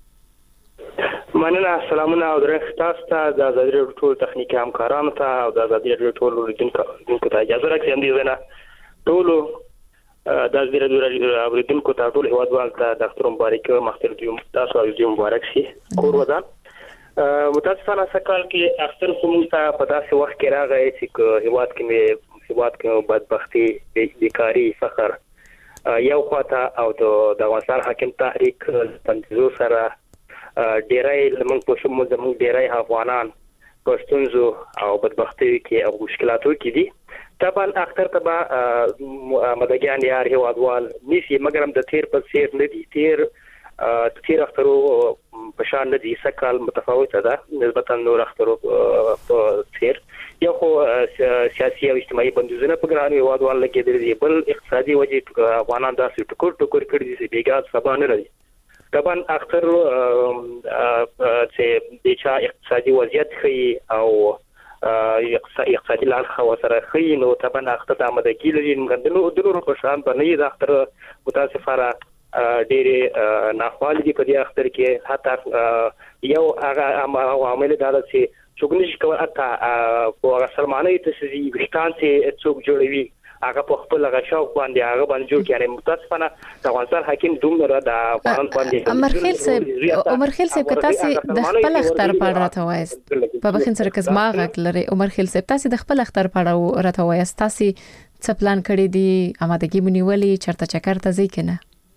مننه سلامونه او درنښت تاسو ته د ازادي راډیو ټول تخنیکي همکارانو ته او د ازادي راډیو ټول لیدونکو ته اجازه راکړئ هم دې نه ټول د ازادي راډیو اوریدونکو ته ټول هیوادوال ته د اختر مبارک مختر دی تاسو او دې مبارک شي کور ودان متاسفانه سکهال کې اختر کوم ته په داسې وخت کې راغی چې هیواد کې بدبختی بیکاری فقر یو خواته او د افغانستان حاکم تحریک تنظیم سره ډیرای لمن په شمول زموږ ډیرای افغانان پښتونزو او بدبختی کې او مشکلاتو کې دي. طبعا اختر تبا مدګیان یار هیوادوال نسی مګرم د تیر په سیر ندي تیر اخترو په شان ندي سکهال متفاوته ده نسبتا نور اخترو په سیر یو خو سیاسي او اجتماعي بندیزونه په ګران هیوادوال لګیدل دي بل اقتصادي وجې افغانان داسې ټکر کړی دي چې بیګا سبا نه لري. طبعا اختر چې د چا اقتصادي وضعیت خي او اقتصادي لحاظ خو سره خي نو طبعا اختر د آمدګي لري نو په شان باندې د اختر متاسفانه ډېر ناخوالي دي په دې اختر کې حتی یو هغه عوامل دا چې څوک نشي کولای په سلمانه ته وختان چې څوک جوړوي هغه په خپل غشاو باندې هغه باندې جوړ کړي متاسفانه د افغانستان حاکم دومره د افغان باندې عمر خیل صاحب تاسو د خپل اختر په اړه راته وایست په بخین سره کزما غک لري عمر خیل صاحب تاسو د خپل اختر په اړه راته وایست تاسو څه پلان کړی دی آمادګي مونیولې چرته چکر ته ځي کنه؟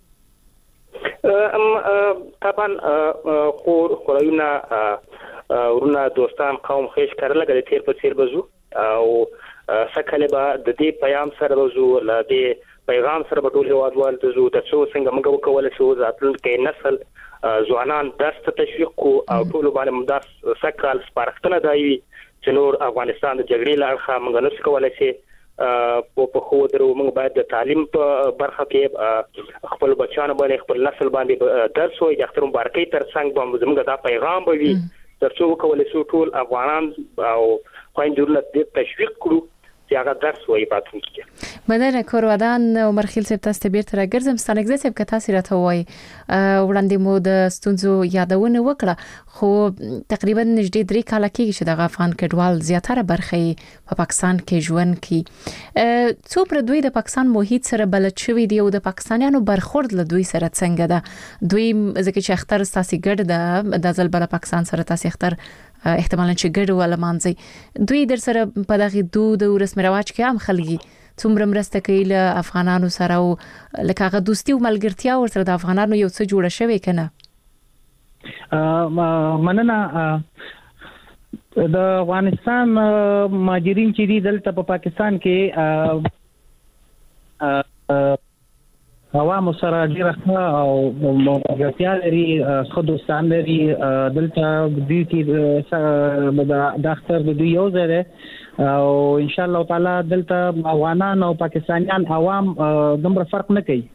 طبعا خورونه ورونه دوستان قوم خیش کړل غل تیر په تیر بزو او سکهاله به د دې پیغام سره وزو لا دې پیغام سره به ټول هیوادوال ته زو د څو څنګه موږ وکول شو ځاتل نسل ځوانان درس تشویق کو او ټول باندې مدار سکهال سپارښتنه دی چې نور افغانستان د جګړې لارخه موږ نس کولای شي په خو درو موږ باید د تعلیم په برخه کې خپل بچیانو باندې خپل نسل باندې درس وي د اختر مبارکي تر څنګ باندې موږ دا پیغام وي ترڅو وکول شو ټول افغانان او خويندو له تشویق کړو چې هغه درس وایي پاتون کې. مننه کورودان عمر خیل صاحب تاسو ته بیرته راګرځم. ستانګزه صاحب که تاسو راته وایي وړاندې مو د ستونزو یادونه وکړه خو تقریبا نږدې 3 کال کېږي چې د افغان کډوال زیاتره برخه په پاکستان کې ژوند کوي. څومره دوی د پاکستان محیط سره بلد شوي دي او د پاکستانیانو برخورد له دوی سره څنګه ده؟ دوی ځکه چې اختر تاسو ګډ ده د ځل بل پاکستان سره تاسو اختر احتمالاً چې ګډ ولا مانځي دوی در سره په دغه دود او رسم رواج کې هم خلګي څومره مرسته کوي له افغانانو سره او لکه هغه دوستي او ملګرتیا ورسره د افغانانو یو څه جوړه شوی کنه؟ مننه. د افغانستان مهاجرین چې دي دلته په پاکستان کې عوام سره ډیره او ملګرتیا لري، ښه دوستان لري. دلته دوی کې د اختر د دوی یو ځای ده او ان شاء الله تعالی دلته افغانان او پاکستانیان عوام دومره فرق نه کوي.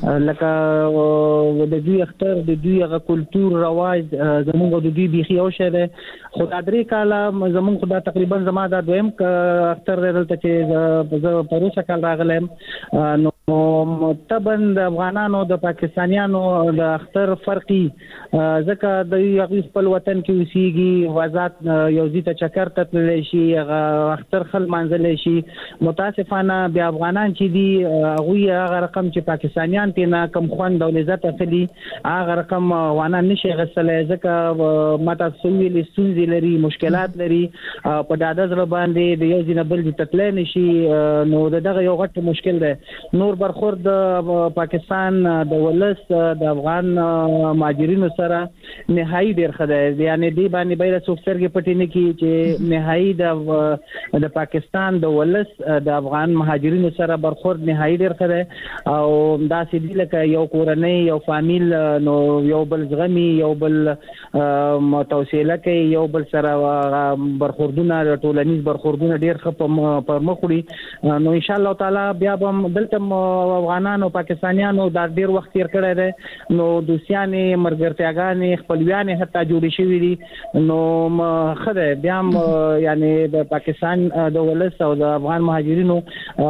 لکه د دوی اختر د دوی غو کلچر رواج زموږ د دوی بيخي او شه ده. خدای درې کاله زموږ خدای تقریبا زما د دویم اختر دلته چې زه پروسه کال راغلم نو متبن د افغانانو د پاکستانیانو د اختر فرقي ځکه د یو خپل وطن کې اوسېږي وزات یو ځای ته چکر ته تللی شي اختر خل منځل شي. متاسفانه بیا افغانان چې دي هغه هغه رقم چې پاکستانیان تینا کم خوند او لذت اخلي هغه رقم افغانان نشي غسلې ځکه ماته سویل ستونزې لري مشکلات لري په داده ځل باندې د یو ځای بل ځای ته تللی نشي نو دغه یو غټ مشکل ده. نور برخورد پاکستان د ولس د افغان مهاجرینو سره نهایی ډیر خدای یعنی دی باندې بیره سوفټرګي پټی نه کی چې نهایی د پاکستان د ولس د افغان مهاجرینو سره برخورد نهایی ډیر خدای او دا سیدی لکه یو کورنۍ یو فامیل نو یو بل زغمی یو بل توسيله کوي یو بل سره برخوردونه ټولنیز برخوردونه ډیر خپ پر مخړي نو ان شاء الله تعالی بیا به دلته افغانانو پاکستانیانو دا ډیر وخت تیر کړی دی نو دوستیانې مرګرتیاګانې خپلویانې حتی جوړې شوې دي نو خدای بیا یعنی د پاکستان د ولس او د افغان مهاجرینو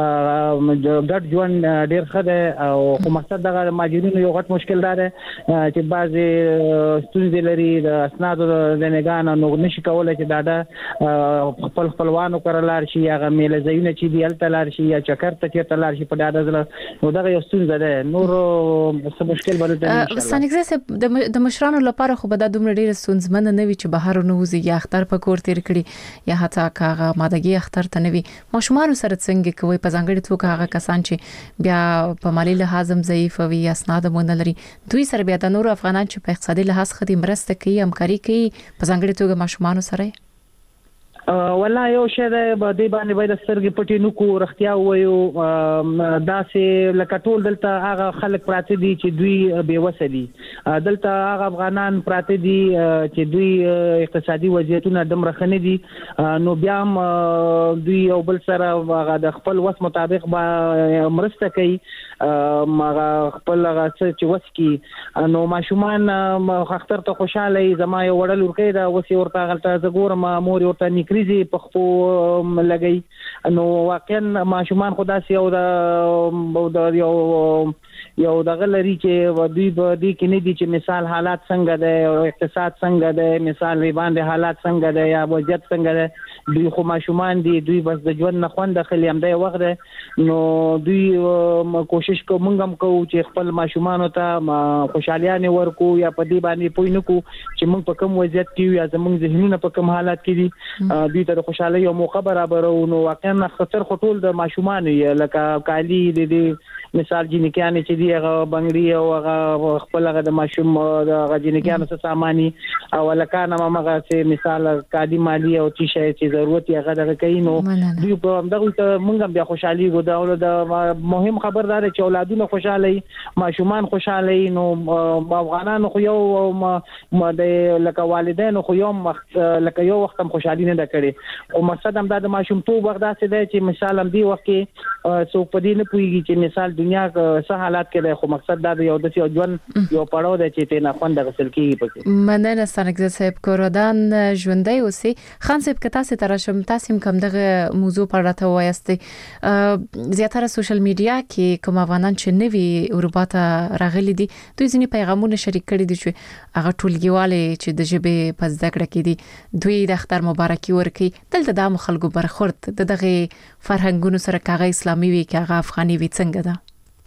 ګډ ژوند ډیر خدای او خو مقصد دغه مهاجرینو یو غټ مشکل دی چې بعضې ستونزې لري د اسنادو د نګان نو نشي کولی چې دا خپل خپلوانو کره لاړ شي هغه میله ځایونه چې دي هلته لاړ شي یا چکر ته چېرته لاړ شي په ډاډه زړه نو دغه یو ستونزه ده. نور څه مشکل به دلته نه شي. ستانګزه صاحب د مشرانو لپاره خو به دا دومره ډېره ستونزمنه نه وي چې بهر نه وځي یا اختر په کور تیر کړي یا حتی هغه مادګي اختر ته نه وي. ماشومان سره څنګه کوي په ځانګړي توګه هغه کسان چې بیا په مالی لحاظ هم ضعیف وي یا اسناد مونږ نه لري دوی سره بیا د نور افغانان چې په اقتصادي لحاظ خدي مرسته کوي همکاري کوي په ځانګړي توګه ماشومان سره والله یو شی ده به دی باندې باید سترګې پټې نو کو رختیا وایو داسې لکه ټول دلته هغه خلک پراته دي چې دوی بې وسه دي دلته هغه افغانان پراته دي چې دوی اقتصادي وضعیتونه دومره ښه نه دي نو بیا هم دوی یو بل سره هغه د خپل وس مطابق به مرسته کوي هغه خپل هغه څه چې وس کي نو ماشومان اختر ته خوشاله زما یو وړل ورکې دا وس ورته غلطه زګور ما مور ورته نکري په خپو لګي نو واقعا ماشومان خدا سي او د یو دغه لري چې دوی به دي کې نه دي چې مثال حالات څنګه ده او اقتصاد څنګه ده مثال باندې حالات څنګه ده یا وضعیت څنګه ده دوی خو ماشومان دي دوی بس د ژوند نه خوند خلی هم دی وخت ده نو دوی کوشش کوو موږ هم کوو چې خپل ماشومان ته خوشالیانه ورکو یا په دې باندې پوي نه کو چې موږ په کوم وضعیت کې یا زموږ ذهنونه په کوم حالات کې دي دوی ته خوشاله یو موقع برابرو نو واقعا خطر خطول د ماشومان لکه کالی د مثال جنکیان چې دی هغه بنگړي او هغه خپل هغه د ماشوم د جنکیان څخه ساماني او لکانه ماغه چې مثال کادي مالی او چې شي چې ضرورت یې هغه دغه کین نو دوی په دغه موږ بیا خوشحالي ګو د مهم خبردار چې اولادونه خوشاله ماشومان خوشاله نو افغانانو خو یو د لکه والدین خو یو لکه یو وخت هم خوشحالي نه کړي او مقصد هم د ماشوم تو وخت داسې دی چې مثال هم دی وخت کې سو په دې نه پويږي چې مثال دنیا څه حالات کې ده، خو مقصد دا یو د ژوند یو پړاو دی چې تینا خوند غسل کیږي پکې. مننه ستانګزه صاحب کورودان ژوندۍ اوسي. خان صاحب کتا سي ترشم تاسو کوم دغه موضوع پر راته وایستي زیاتره سوشل میډیا کې کوم افغانان چې نوي اروپا ته راغلي دي دوی ځینې پیغامونه شریک کړي دي چې هغه ټولګیواله چې د ژبې په زده کړه کې دي دوی د اختر مبارکي ورکي. دلته د خلکو برخورد دغه فرهنګونو سره کاغه اسلامي وي کاغه افغاني وي څنګه ده؟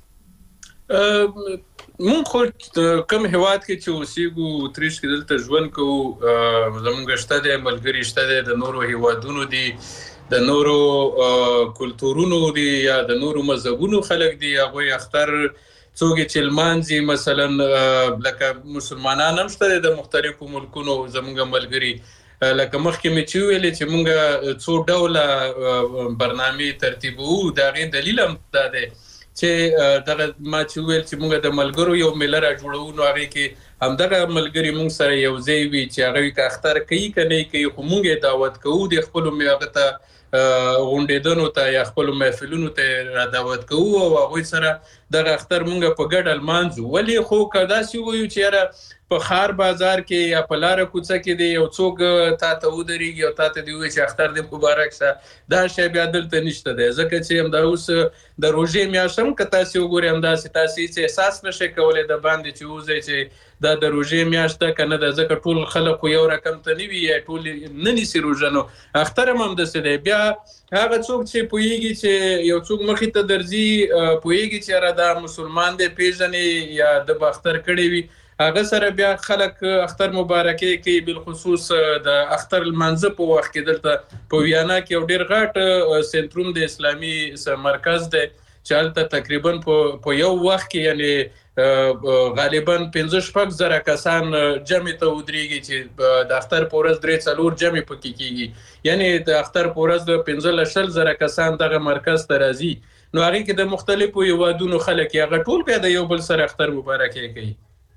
مونږ خو کوم هواد کې چې اوسېږو تریش کې دلته ژوند کوو زمونږ شته د ملګری شته د نورو هوادونو دي د نورو کلتورونو دي یا د نورو مذهبونو خلک دي هغه اختر څوک چې لمانځي مثلا لکه مسلمانان هم شته د مختلفو ملکونو زمونږ ملګری لکه مخکې مې چې ویلې چې مونږ څو ډوله برنامه ترتیبو دا غي دلیل هم دا دی چې دغه ما چې ویل چې مونږ د ملګرو یو میله را جوړو نو هغه کې همدغه ملګری مونږ سره یو ځای وي چې هغه کا اختر کوي کني کوي خو مونږه دعوت کوو د خپل میغه ته غونډیدنو ته یا خپل محفلونو ته را دعوت کوو او هغه سره دغه اختر مونږ په ګډه لمانځو. ولی خو کدا سی وایو چې په خار بازار کې یا په لار کوڅه کې دی یو څوک تا ته ودرېږي او تا ته دی وایي چې اختر دې مبارک شه دا شی بیا دلته نشته دی ځکه چې همدا اوس د روژې میاشت هم که تاسې وګورئ همداسې تاسې هېڅ احساس نشئ کولی د باندې چې وځئ چې دا د روژې میاشت ده که نه ده ځکه ټول خلک خو یو رقم ته نه وي یا ټول نه نیسي روژه نو اختر هم همداسې دی. بیا هغه څوک چې پوهېږي چې یو څوک مخې ته درځي پوهېږي چې یاره دا مسلمان دی پېژنې یا د به اختر کړی وي هغه سره بیا خلک اختر مبارکي کوي. بالخصوص د اختر لمانځه په وخت کې دلته په ویانا کې یو ډېر غټ سنتروم د اسلامي مرکز دی چې هلته تقریبا په یو وخت کې یعنی غالبا 15-16 زره کسان جمع ته ودرېږي چې د اختر په ورځ 3-4 جمع پکې کېږي یعنی د اختر په ورځ 15-16 زره کسان دغه مرکز ته راځي نو هغې کې د مختلفو هیوادونو خلک هغه ټول بیا د یو بل سره اختر مبارکي کوي.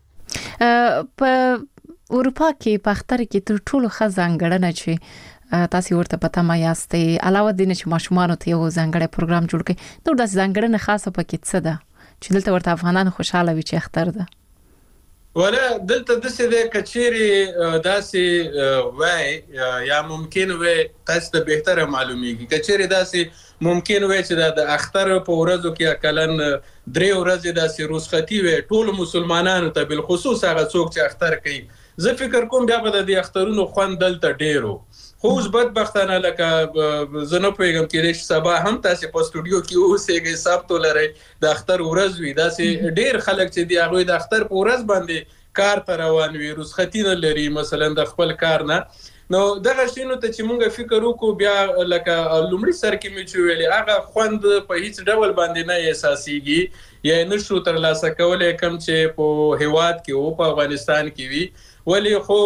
په اروپا کې په اختر کې تر ټولو ښه ځانګړنه چې تاسو ورته پته ما یاستئ علاوه د نه چې ماشومان ته یو ځانګړی پروګرام جوړ کړي نو د ځانګړنه خاصه پکې څه ده چې دلته ورته افغانان خوشاله وي چې اختر ده؟ ولا دلته د څه د کچيري داسې وای یا ممکن وای تاسو ته بهتره معلومیږي کچيري داسې ممکن وای چې د اختر په ورځو کې اکلن 3 ورځې داسې روزختی وای ټول مسلمانانو ته بالخصوص هغه څوک چې اختر کوي زه فکر کوم بیا به د اخترونو خوند دلته ډیرو خو اوس بدبختانه لکه زه نه پوهېږم کېدای شي سبا هم تاسې په سټوډیو کې اوسېږئ سبت ولرئ د اختر ورځ وي داسې ډېر خلک چې دي هغوی د اختر په ورځ باندې کار ته روان وي رخصتي نه لري مثلا د خپل کار نه نو دغه شیانو ته چې مونږ فکر وکړو بیا لکه لومړي سر کې مې چې ویلې هغه خوند په هیڅ ډول باندې نه احساسېږي یا نشو ترلاسه کولی کوم چې په هیواد کې و په افغانستان کې وي ولی خو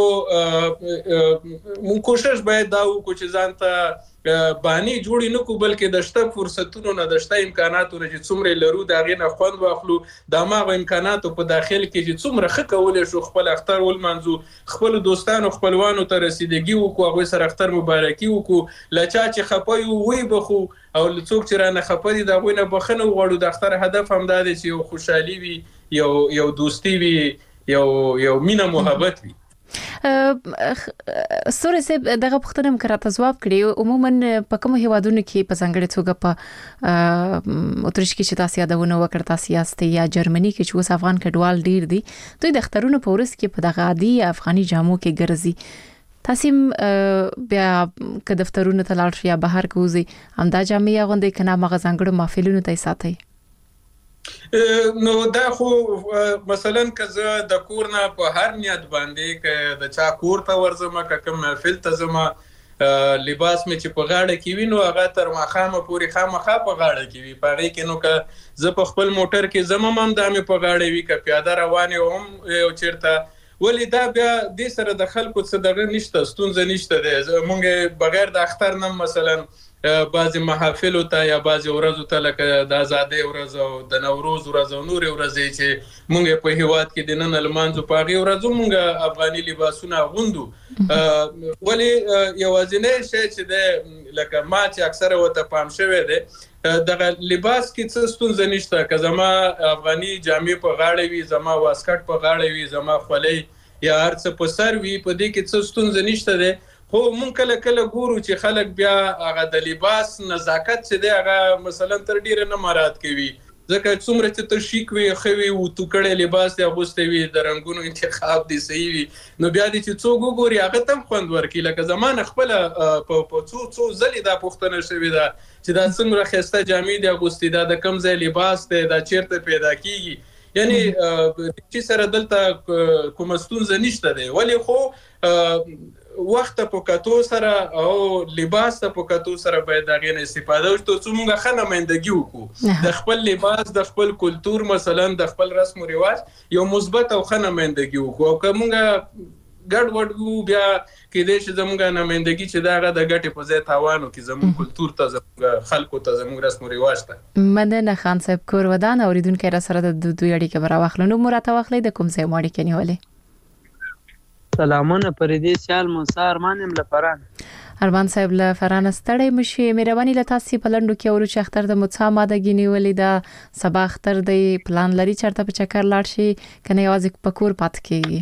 مون کوشش باید دا وکړو چې ځان ته بانی جوړی نه کو بلکې د شته فرصتونو نه د شته امکاناتو نه چې څومره لرو دا غي نه خوند واخلو د ماغه امکاناتو په داخل کې چې څومره ښه کولای شو خپل اختر ولمنځو خپل دوستانو خپلوانو ته رسیدګي وکړو هغه سره اختر مبارکي وکړو لچا چې خپوي وي بخو او څوک چې رانه خپدي دا غوینه بخنه وغوړو د اختر هدف هم دا دی چې یو خوشحالي وي یو دوستی وي یو مینا محبت وي. سوري سه دغه پختنم کراته جواب کړی عموما په کوم هیوادونو کې په څنګه توګه په اتریش کې چې تاسو یادونه وکړه تاسو یاستئ یا جرمني کې چې اوس افغان کډوال ډیر دي دوی د اخترونو په ورځ کې په دغه عادي افغاني جامو کې ګرځي تاسو بیا که دفترونو ته لاړ شئ یا بهر کوزي همدا جامې غوندې کنه مغه ځنګړو محفلونو ته ساتي نو دا خو مثلا که زه د کور نه په هر نیت باندې که د چا کور ته ورځم که کوم محفل ته ځم لباس مې چې په غاړه کې وي نو هغه تر ماښامه پورې خامخا په غاړه کې وي په هغې کې نو که زه په خپل موټر کې ځم هم دا مې په غاړه وي که پیاده روان یم هم یو چېرته ولې دا بیا دې سره د خلکو څه دغه نشته ستونزه نشته دی مونږ بغیر د اختر نه مثلا بعضی محافل ته یا بعضی ورځو ته لکه د آزادۍ ورځ او د نوروز ورځ او نور ورځې چې مونږ په هیواد کې د نن لمانځو په هغه ورځو مونږ افغاني لباسونه غوندو ولی یوازینی شی چې د لکه ما چې اکثره وته پام شوی دی دغه لباس کې څه ستونزه نشته که زما افغاني جامې په غاړه وي زما واسکټ په غاړه وي زما خولۍ یا هر څه په سر وي په دې کې څه ستونزه نشته دی خو مونږ کله کله ګورو چې خلک بیا هغه د لباس نزاکت چې دی هغه مثلا تر ډیره نه مراعات کوي ځکه څومره چې ته شیک وي ښه وي او تو کړی لباس دی اغوستی وي د رنګونو انتخاب دی صحیح وي نو بیا دې چې څوک وګوري هغه ته هم خوند ورکړي لکه زمانه خپله په څو ځلې دا پوښتنه شوې ده چې دا څومره ښایسته جامې دی اغوستي دا د کوم ځای لباس دی دا چیرته پیدا کیږي یعنی چې سره دلته کومه ستونزه نشته دی ولې خو وخت په کتو سره او لباس په کتو سره باید دغه نه استفاده وشي ته څومره ښه نمائندګي وکړو د خپل لباس د خپل کلچر مثلا د خپل رسم او رواج یو مثبت او ښه نمائندګي وکړو او کومه ګډ وډ بیا کې دې چې زموږه نمائندګي چې دغه د ګټې په ځای تاوانو کې زموږ کلچر ته زموږ خلکو ته زموږ رسم او رواج ته مننه خان صاحب کور ودان اوریدونکو را سره د دوی اړیکه برا واخلو نو مراته واخلې د کوم ځای ماړي کې نیولې سلامونه پر دې سیال موسی ارمان ام لفران ارمان صاحب لفران ستړی مشي مهرباني لتاسي پلندو کې ورو چې اختر د متصا ماده غنیولې دا سبا اختر د پلان لري چرته په چکر لاړ شي کنه یوازې پکور پات کېږي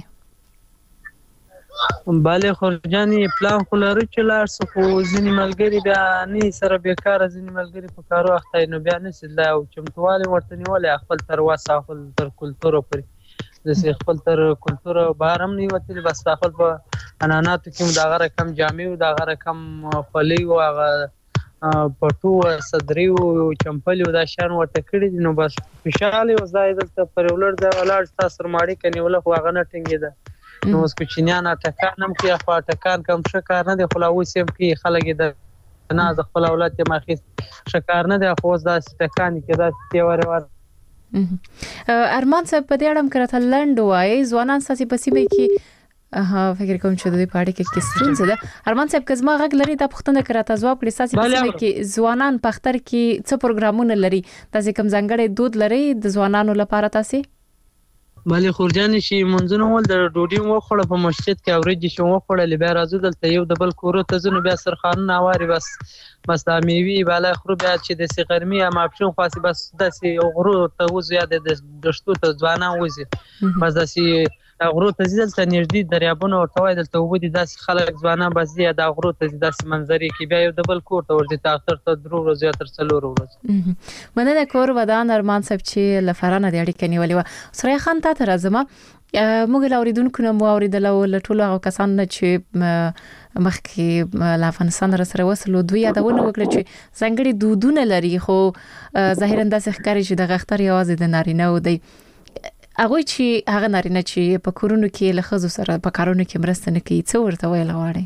bale خورجاني پلان خو لري چې لاړ سو خو ځینې ملګری بیا نه سره بیکاره ځینې ملګری په کارو اخته نو بیا نه سید لا او چمتواله ورته نیولې خپل تر واسه خپل تر کلچر پر د خپل تر کلچر بارم نه وتل بس خپل په اناناتو کې دا غره کم جامع او دا غره کم خولي او هغه پټو صدري او چمپل او دا شان ورته کړی نو بس خوشاله او زائد ته پر ولر دا ولاړ تاسو ماړي کني ول خو هغه نه ټینګي ده نو اوس کوچنیان ټکان هم کې خو ټکان کم شکار نه دی خو لا وسیم کې خلک د نه د خپل اولاد ته ماخي شکار نه دی خو دا ټکان کې دا تیور ور ارمان صاحب په دې اړه کرته لند وای ځوانان ساسي پسې کې فکر کوم چې د دې پاړې کې کیسټون ده ارمان صاحب کزما غږ لري د پښتنه کرته ځواب کړی ساسي پسې کې ځوانان پختر کې څه پروګرامونه لري تاسو کوم ځانګړي دود لري د ځوانانو لپاره تاسو بله خورجاني شي منځونه ول د ډوډۍ وخوړه په مسجد کې اورېږي شو وخوړه بیا راځو دلته یو د بل کورو ته ځنو بیا سرخانونه واري بس دا میوي بالا خرو بیا چې د سیغرمي یا ماپشن خاصي بس داسې غرو ته وزیاده د دشتو ته ځوانان وزي بس داسې غرو ته ځل ته نږدې دریابونه او توای دلته وبدي داسې خلک ځوانان بس دی دا غرو ته داسې منظرې کې بیا یو د بل کور ته ورځي تاختر ته درو ورځې تر څلور ورځې مننه کور ودان ارمان صاحب چې لفرانه د اړیکې نیولې و سره خان ته راځم موږ لاوریدونکو نو اوریدل ول ټول هغه کسان چې مخکې لا افغانستان سره وصلو دوی یادونه وکړه چې څنګه دودونه لري خو ظاهرا د ښکاری چې د غختر یوازې د نارینه و دی هغه چې هغه نارینه چې په کورونو کې له خزو سره په کارونو کې مرسته نه کوي څو ورته ویل غواړي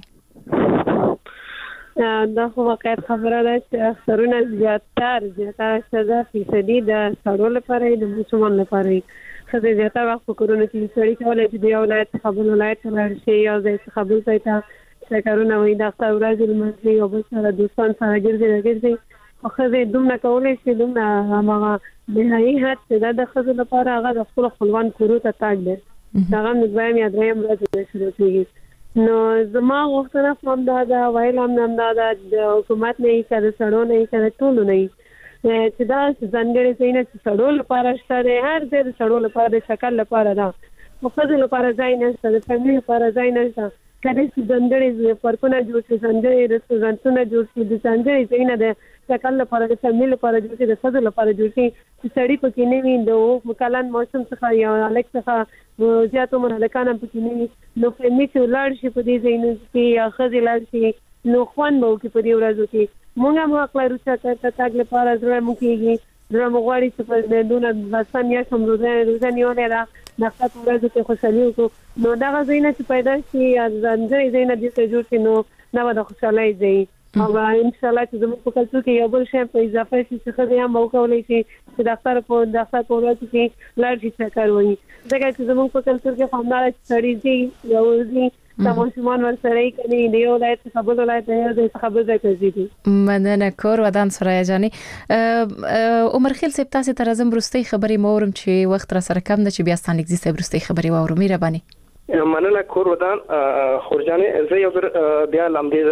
دا خو واقعیت خبره ده چې اکثرونه زیاتره 60% د سړو لپاره د مسلمان لپاره خزه زیاتره وخت په کورونو کې سړی کولای چې د ولایت خبرونه ولایت ته شي یا د خبرو ځای ته کارونه وي د اختر ورځې لمانځي او بل سره دوستان سره ګرځي خو خزه دومره کولای شي دومره هغه نهایي حد چې د خزه لپاره هغه د خپل خپلوان کورو ته تاګ دی دا هم د دویم یا دریم ورځې شروع کیږي نو زما غوښتنه هم دا وایل هم دا د حکومت نه کړه سړو نه کړه ټول نه چې دا ځانګړي ځای نه سړو لپاره شته هر ځای د سړو لپاره د شکل لپاره دا خو خزه لپاره ځای نه شته د فیملی لپاره ځای نه شته کله چې ځانګړي پارکونه جوړ شي ځانګړي رستورانټونه جوړ شي د ځانګړي ځای نه د شکل لپاره د فیملی لپاره جوړ شي د خزه لپاره جوړ شي چې سړی پکې نه وي د مکالان موسم څخه یا الک څخه زیاتو منلکان پکې نه وي نو فیملی چې لاړ شي په دې ځای نه چې یا خزه لاړ شي نو خوان به وکړي په دې ورځو کې مونږ هم حق لرو چې تاګ لپاره زړه مو کېږي زړه مو غواړي چې په دونه بسان یا کوم روزانه یو نه خاطر ورځو کې خوشالي وکړو نو دا غزینه چې پیدا شي ځانګړي زینه دې ته جوړ شي نو نو د خوشالۍ ځای او ان شاء الله چې زموږ په کلتور کې یو بل شی په اضافه شي چې خدای هم وکولای شي چې ډاکټر په ورځ کې لاړ شي څه کوي ځکه چې زموږ په کلتور کې همدار سړی دی یو ځي ماشومان ورسره کوي د یو ولایت څخه بل ولایت د خبر ځای دي. مننه کور ودان سوریا جاني. عمر خیل سپ تاسو ته راځم برستي خبري مورم چې وخت را سره کم نه چې بیا ستانګ دي سپ برستي خبري واورم مهرباني. مننه کور ودان خورجانه زه یو بیا لامدې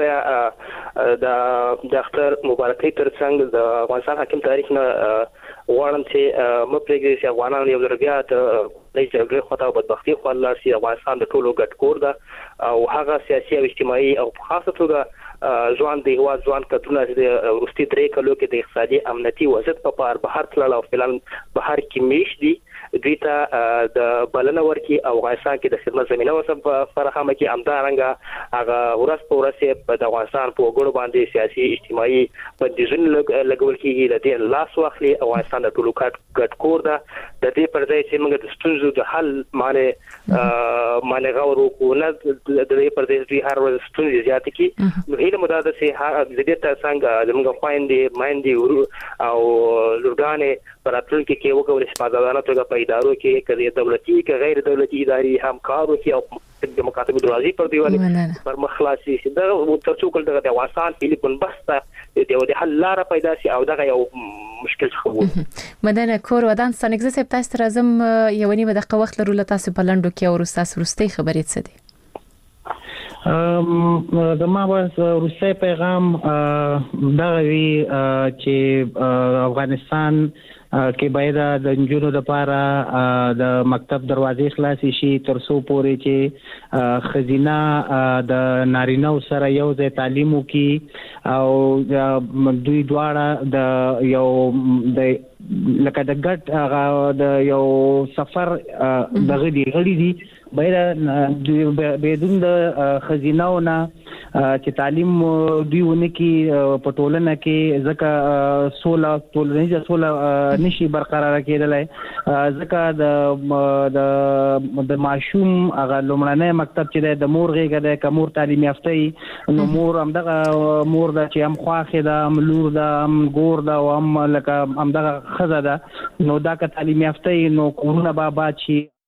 د اختر مبارکي ترڅنګ د افغانستان حاکم تاریخ نه غواړم چې مپرېږدي چې افغانان یو ځل بیا د جګړې خواته او بدبختي خواته لاړ شي. افغانستان د ټولو ګډ کور ده او هغه سیاسي او اجتماعي او په خاصه توګه ځوان د هوا ځوان کډونه د وروستي 3 کلو کې د اقتصادي امنیتي وضعیت په اړه بهر تلل او فعلا بهر کې میش دي دوی ته د بلنه ورکي او افغانستان کې د خدمت زمينه وسب فراهمه کې امدارنګه هغه ورځ په ورځ په افغانستان په وګړو باندې سیاسي اجتماعي بندیزونه لګول کېږي. د دې لاس واخلي افغانستان د ټولو ګډ کور ده. د دې پر ځای چې موږ د ستونزو د حل معنی غوړو کو نه د دې پر ځای چې هر ورځ ستونزې زیات کی نو هیله مو ده چې د دې ترڅنګ موږ خويندې مایندې او لورګانې پراتل کې وکول شي په ځانه توګه په ادارو کې کړي دولتي کې غیر دولتي ادارې همکارو کې او د مکاتب دروازې پر دیوالې پر مخلاصي شي دا ترڅو کول د افغانستان فلیپین بسته د حل لار پیدا شي او دغه یو مشکل خو مدنه کور ودان ستنګز سپ تاسو راځم یو نیمه دقیقه وخت لرو تاسو په لندو کې او تاسو ورستي خبرې څه دي. د ما بس روسي پیغام دا وی چې افغانستان کې باید د جنونو لپاره د مکتب دروازې خلاصې شي ترڅو پورې چې خزینه د نارینه سره یو ځای تعلیم وکي او دوی دواړه د یو د لکه د ګډ د یو سفر دغه دی غړي دي باید بدون د خزینهونه چې تعلیم دوی ونکي په ټولنه کې ځکه سوله ټولنیزه سوله نشي برقرار کېدلای ځکه د ماشوم هغه لومړنی مکتب چې د مور غېږه د کمور تعلیم یافته نو مور هم دغه مور د چې هم خواخه د هم لور د هم ګور د او هم لکه هم دغه خزه ده نو دا که تعلیم یافته نو کورونه به آباد شي